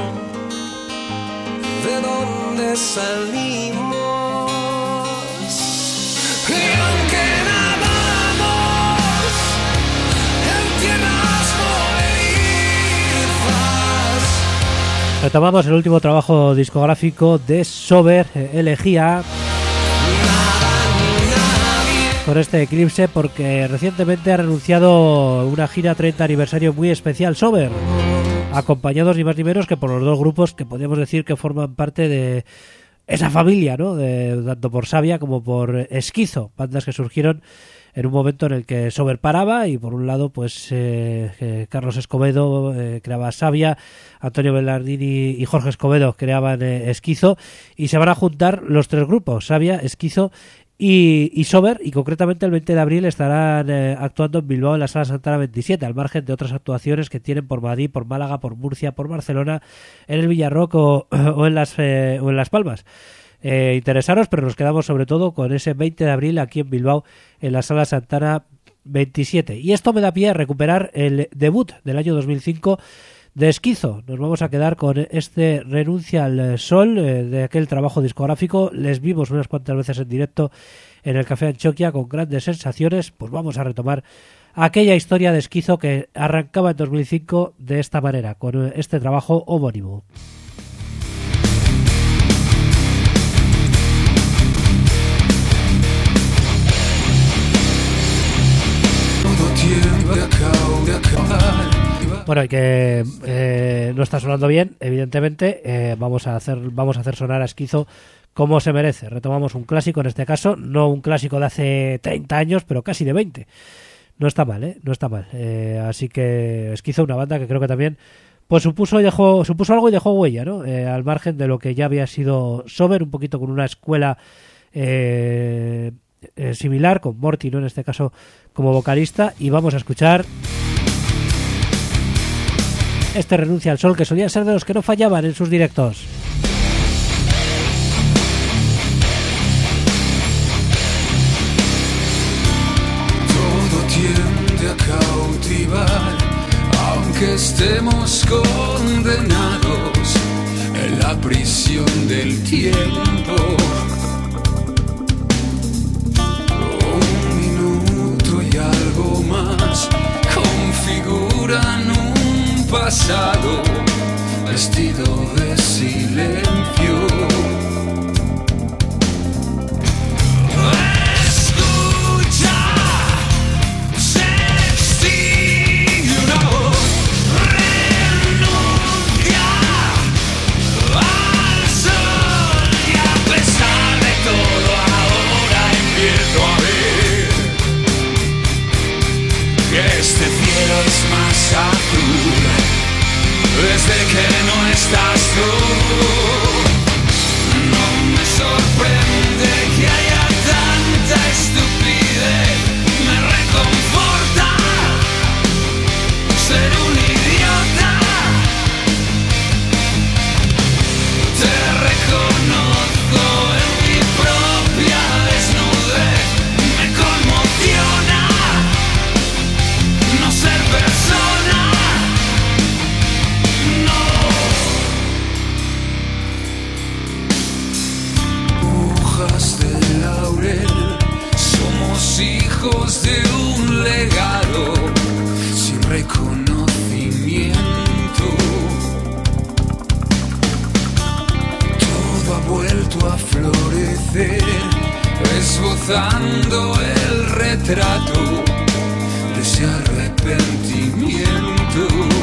de donde salimos. Y aunque nadamos en tierras movedizas. Retomamos el último trabajo discográfico de Sober, Elegía, con este Eclipse, porque recientemente ha renunciado a una gira treinta aniversario muy especial Sober, acompañados ni más ni menos que por los dos grupos que podríamos decir que forman parte de esa familia, ¿no? De, tanto por Savia como por Esquizo, bandas que surgieron en un momento en el que Sober paraba y por un lado pues eh, eh, Carlos Escobedo eh, creaba Savia, Antonio Bellardini y Jorge Escobedo creaban eh, Esquizo, y se van a juntar los tres grupos, Savia, Esquizo y, y Sober, y concretamente el veinte de abril estarán eh, actuando en Bilbao en la Sala Santana veintisiete, al margen de otras actuaciones que tienen por Madrid, por Málaga, por Murcia, por Barcelona, en el Villarroc o, o, en, las, eh, o en Las Palmas. Eh, interesaros, pero nos quedamos sobre todo con ese veinte de abril aquí en Bilbao en la Sala Santana veintisiete. Y esto me da pie a recuperar el debut del año dos mil cinco de Esquizo. Nos vamos a quedar con este Renuncia al Sol eh, de aquel trabajo discográfico. Les vimos unas cuantas veces en directo en el Café Anchoquia con grandes sensaciones. Pues vamos a retomar aquella historia de Esquizo que arrancaba en dos mil cinco de esta manera, con este trabajo homónimo. Bueno, y que eh, no está sonando bien, evidentemente. Eh, vamos a hacer vamos a hacer sonar a Esquizo como se merece. Retomamos un clásico, en este caso, no un clásico de hace treinta años, pero casi de veinte. No está mal, ¿eh? No está mal. Eh, así que Esquizo, una banda que creo que también pues supuso y dejó supuso algo y dejó huella, ¿no? Eh, al margen de lo que ya había sido Sober, un poquito con una escuela eh, eh, similar, con Morty, ¿no? En este caso como vocalista, y vamos a escuchar este Renuncia al Sol, que solía ser de los que no fallaban en sus directos. Todo tiende a cautivar, aunque estemos condenados en la prisión del tiempo. Un minuto y algo más configuran un pasado vestido de silencio. Escucha, sextino, renuncia al sol, y a pesar de todo ahora empiezo a ver que este cielo es más azul desde que no estás tú. No me sorprende que haya tanta estupidez, me reconforta ser un idiota. Te reconozco en mi propia desnudez, me conmociona no ser persona. De laurel, somos hijos de un legado sin reconocimiento. Todo ha vuelto a florecer, esbozando el retrato de ese arrepentimiento.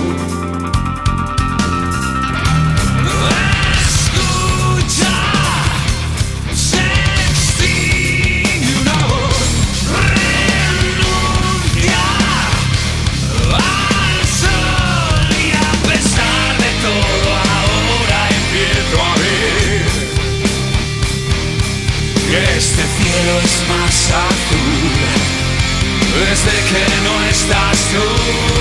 Este cielo es más azul desde que no estás tú.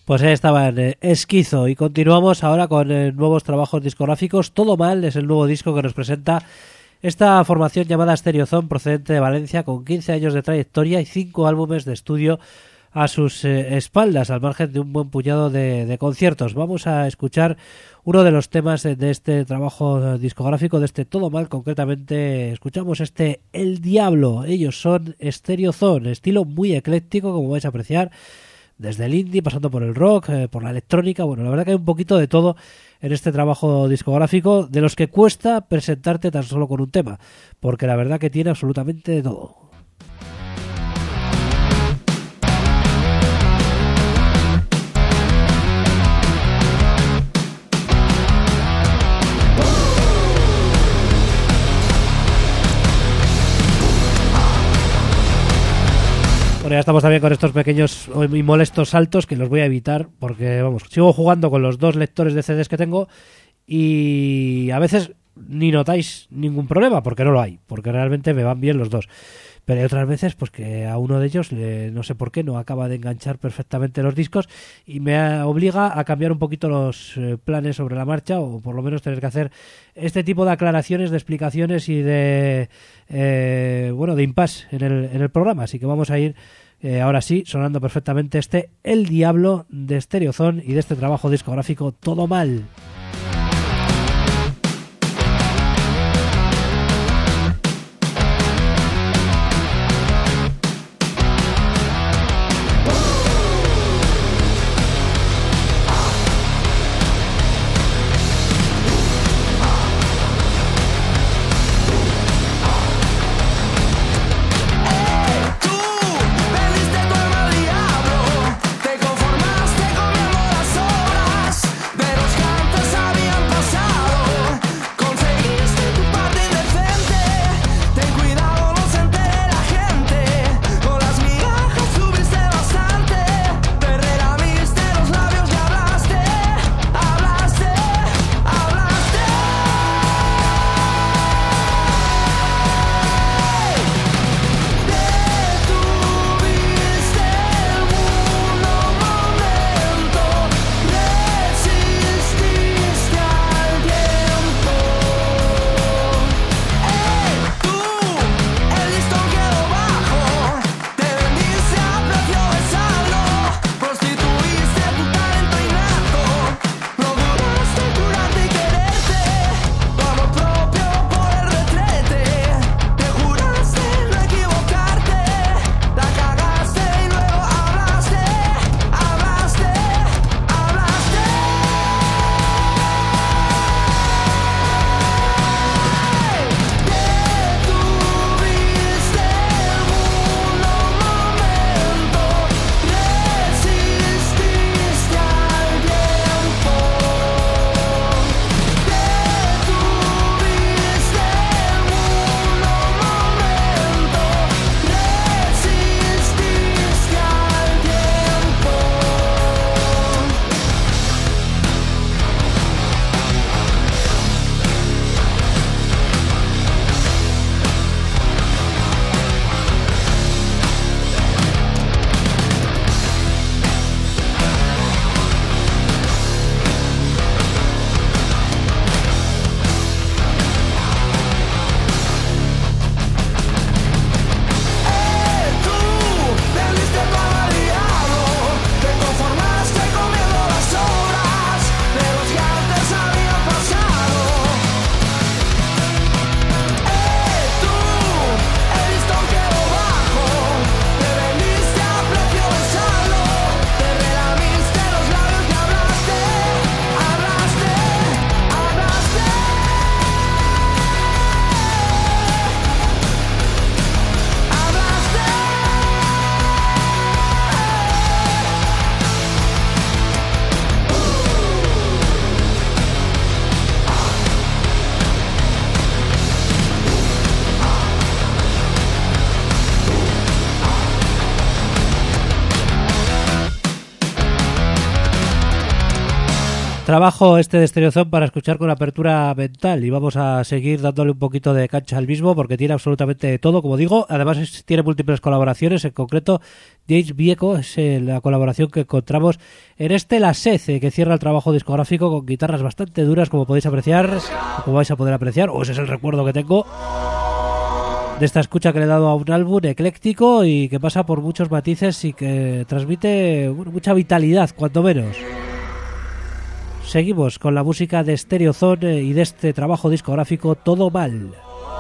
Pues ahí estaban, eh, Esquizo, y continuamos ahora con eh, nuevos trabajos discográficos. Todo Mal es el nuevo disco que nos presenta esta formación llamada Stereozone, procedente de Valencia, con quince años de trayectoria y cinco álbumes de estudio a sus eh, espaldas, al margen de un buen puñado de, de conciertos. Vamos a escuchar uno de los temas de este trabajo discográfico, de este Todo Mal. Concretamente escuchamos este El Diablo. Ellos son Stereozone, estilo muy ecléctico, como vais a apreciar, desde el indie, pasando por el rock, eh, por la electrónica. Bueno, la verdad que hay un poquito de todo en este trabajo discográfico, de los que cuesta presentarte tan solo con un tema, porque la verdad que tiene absolutamente de todo. Bueno, ya estamos también con estos pequeños y molestos saltos que los voy a evitar porque, vamos, sigo jugando con los dos lectores de C Ds que tengo y a veces ni notáis ningún problema porque no lo hay, porque realmente me van bien los dos. Pero hay otras veces pues que a uno de ellos, le, no sé por qué, no acaba de enganchar perfectamente los discos y me obliga a cambiar un poquito los eh, planes sobre la marcha, o por lo menos tener que hacer este tipo de aclaraciones, de explicaciones y de eh, bueno, de impasse en el, en el programa. Así que vamos a ir eh, ahora sí sonando perfectamente este El Diablo de Stereozone y de este trabajo discográfico Todo Mal. Te conformaste comiendo las horas de los cantos Trabajo este de Stereozone para escuchar con apertura mental y vamos a seguir dándole un poquito de cancha al mismo porque tiene absolutamente todo, como digo. Además es, tiene múltiples colaboraciones, en concreto James Vieco es eh, la colaboración que encontramos en este La Sece, que cierra el trabajo discográfico con guitarras bastante duras, como podéis apreciar, o como vais a poder apreciar, o ese es el recuerdo que tengo de esta escucha que le he dado a un álbum ecléctico y que pasa por muchos matices y que transmite bueno, mucha vitalidad, cuanto menos. Seguimos con la música de Stereozone y de este trabajo discográfico Todo Mal.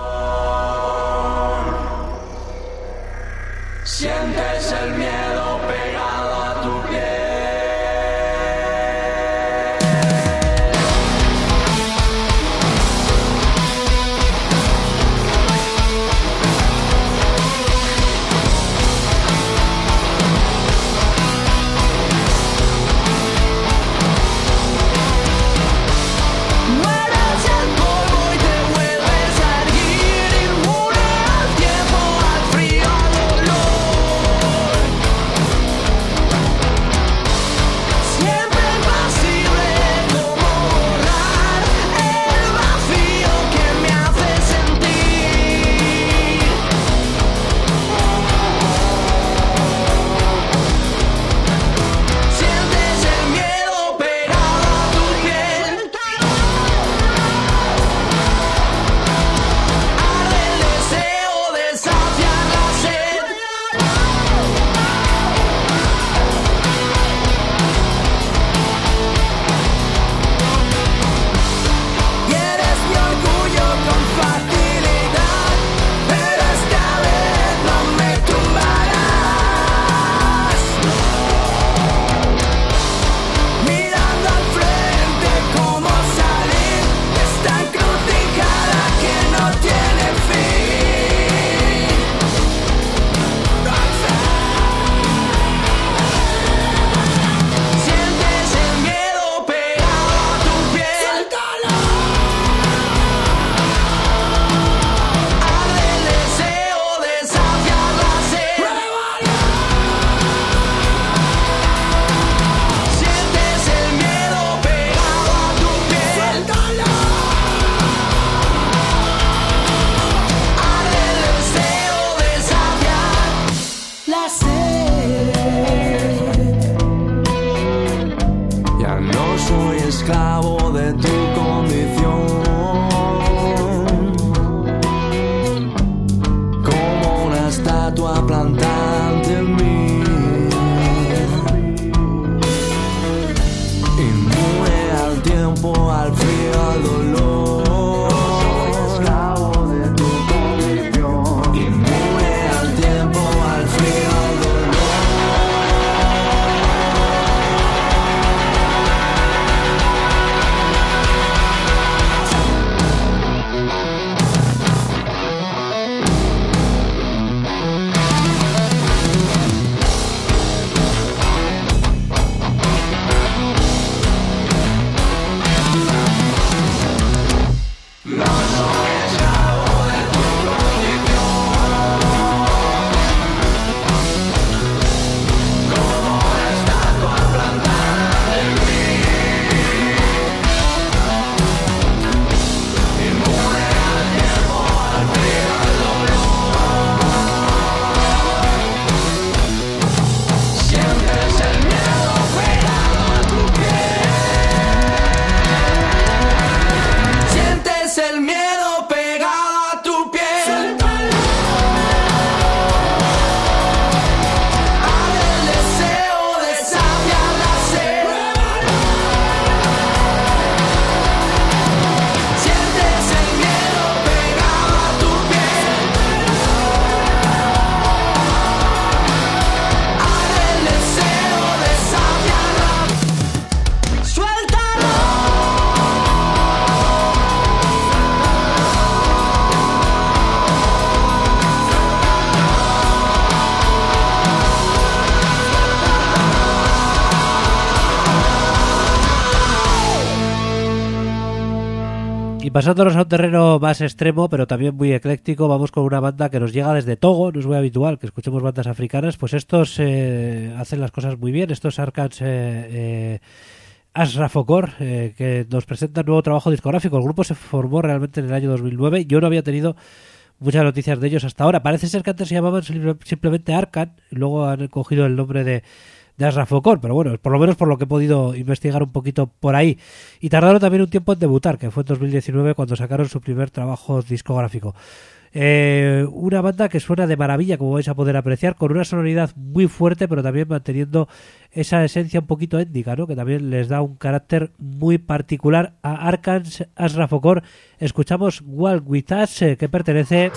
Sientes el miedo pegado a tu piel. Mueres el polvo y te vuelves a erguir, inmune al tiempo, al frío, al dolor. Siempre impasible como borrar el vacío que me hace sentir. Sientes el miedo pegado a tu piel. Arde el deseo de saciar la sed. Y eres mi orgullo con facilidad, pero esta vez no me tumbarás. Mirando al frente cómo salir de esta encrucijada que no tiene fin. Sientes el miedo pegado a tu piel. Arde el deseo de saciar la sed. Sientes el miedo pegado a tu piel. Arde el deseo de saciar la sed. Ya no soy esclavo de tu condición. Como una estatua plantada ante mí. Inmune al tiempo, al frío, al dolor. Esclavo de tu condición. Inmune al tiempo, al frío, al dolor. Sientes el miedo pegado a tu piel. Sientes el miedo pegado a tu piel. Arde el deseo de saciar la sed. Sientes el miedo pegado a tu piel. Arde el deseo de saciarla. Suéltalo. Y pasándonos a un terreno más extremo, pero también muy ecléctico, vamos con una banda que nos llega desde Togo. No es muy habitual que escuchemos bandas africanas, pues estos eh, hacen las cosas muy bien. Estos Arkans eh, eh, Ashrafokor, eh, que nos presenta un nuevo trabajo discográfico. El grupo se formó realmente en el año dos mil nueve. Yo no había tenido muchas noticias de ellos hasta ahora. Parece ser que antes se llamaban simplemente Arkan, y luego han cogido el nombre de, de Ashrafokor, pero bueno, por lo menos por lo que he podido investigar un poquito por ahí. Y tardaron también un tiempo en debutar, que fue en dos mil diecinueve cuando sacaron su primer trabajo discográfico. Eh, una banda que suena de maravilla, como vais a poder apreciar, con una sonoridad muy fuerte, pero también manteniendo esa esencia un poquito étnica, ¿no? Que también les da un carácter muy particular a Arkan Ashrafokor. Escuchamos Walk With Us, eh, que pertenece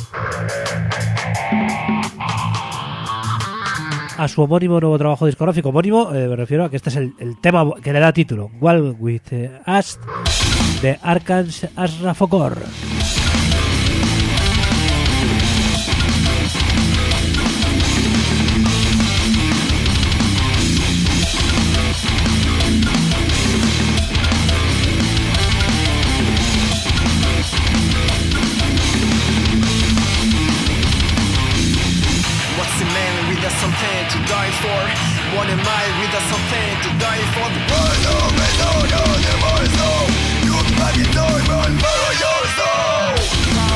a su homónimo nuevo trabajo discográfico. Homónimo, eh, me refiero a que este es el, el tema que le da título, Walk With Us, de Arkan Ashrafokor. Something to die for. One in mind with us something to die for. I know me no no never so. Look back in time and follow your soul.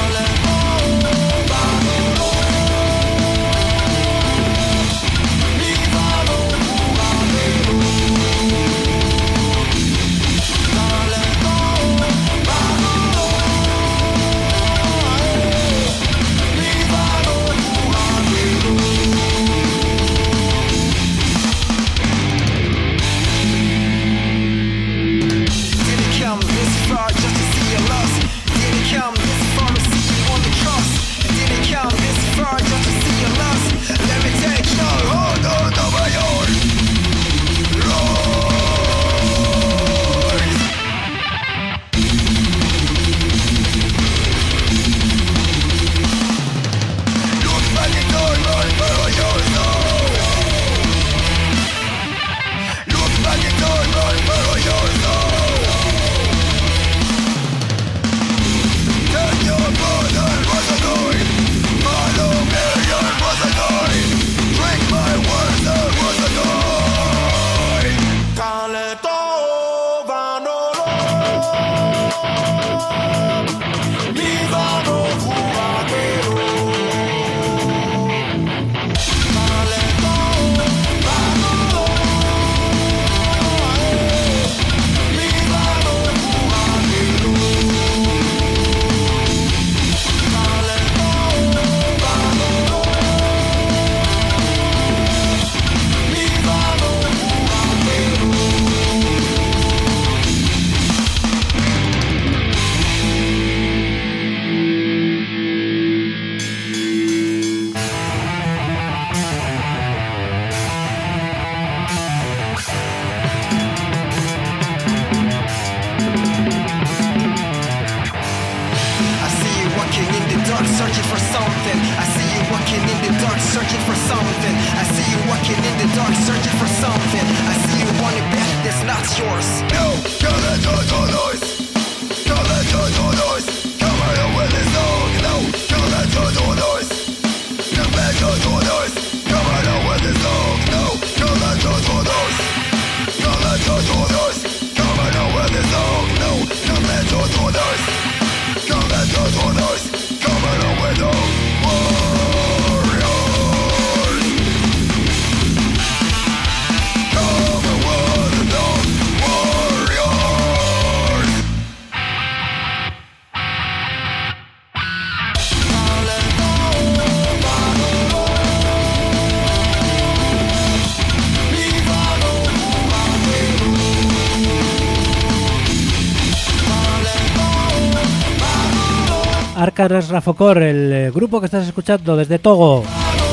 Arkan Ashrafokor, el grupo que estás escuchando desde Togo.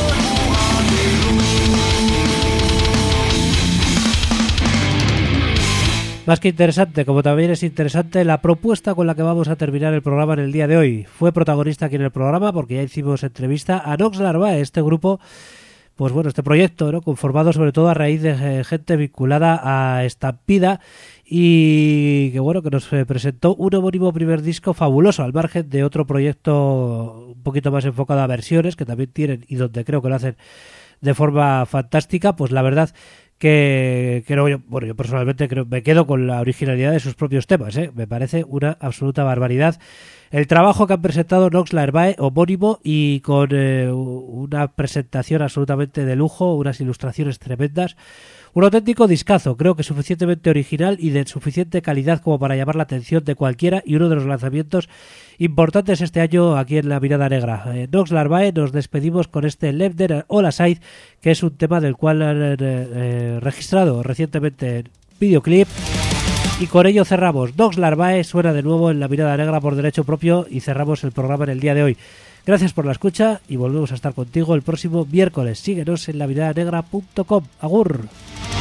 Más que interesante, como también es interesante la propuesta con la que vamos a terminar el programa en el día de hoy. Fue protagonista aquí en el programa porque ya hicimos entrevista a Nox Larvae, este grupo, pues bueno, este proyecto, ¿no?, conformado sobre todo a raíz de gente vinculada a Estampida, y que bueno, que nos presentó un homónimo primer disco fabuloso, al margen de otro proyecto un poquito más enfocado a versiones que también tienen y donde creo que lo hacen de forma fantástica. Pues la verdad que creo yo, bueno, yo personalmente creo, me quedo con la originalidad de sus propios temas, ¿eh? Me parece una absoluta barbaridad el trabajo que han presentado Nox Larvae, homónimo, y con eh, una presentación absolutamente de lujo, unas ilustraciones tremendas, un auténtico discazo, creo que suficientemente original y de suficiente calidad como para llamar la atención de cualquiera, y uno de los lanzamientos importantes este año aquí en La Mirada Negra. Eh, Nox Larvae, nos despedimos con este Left There All Aside, que es un tema del cual han eh, eh, registrado recientemente videoclip. Y con ello cerramos. Nox Larvae suena de nuevo en La Mirada Negra por derecho propio y cerramos el programa en el día de hoy. Gracias por la escucha y volvemos a estar contigo el próximo miércoles. Síguenos en la mirada negra punto com. Agur.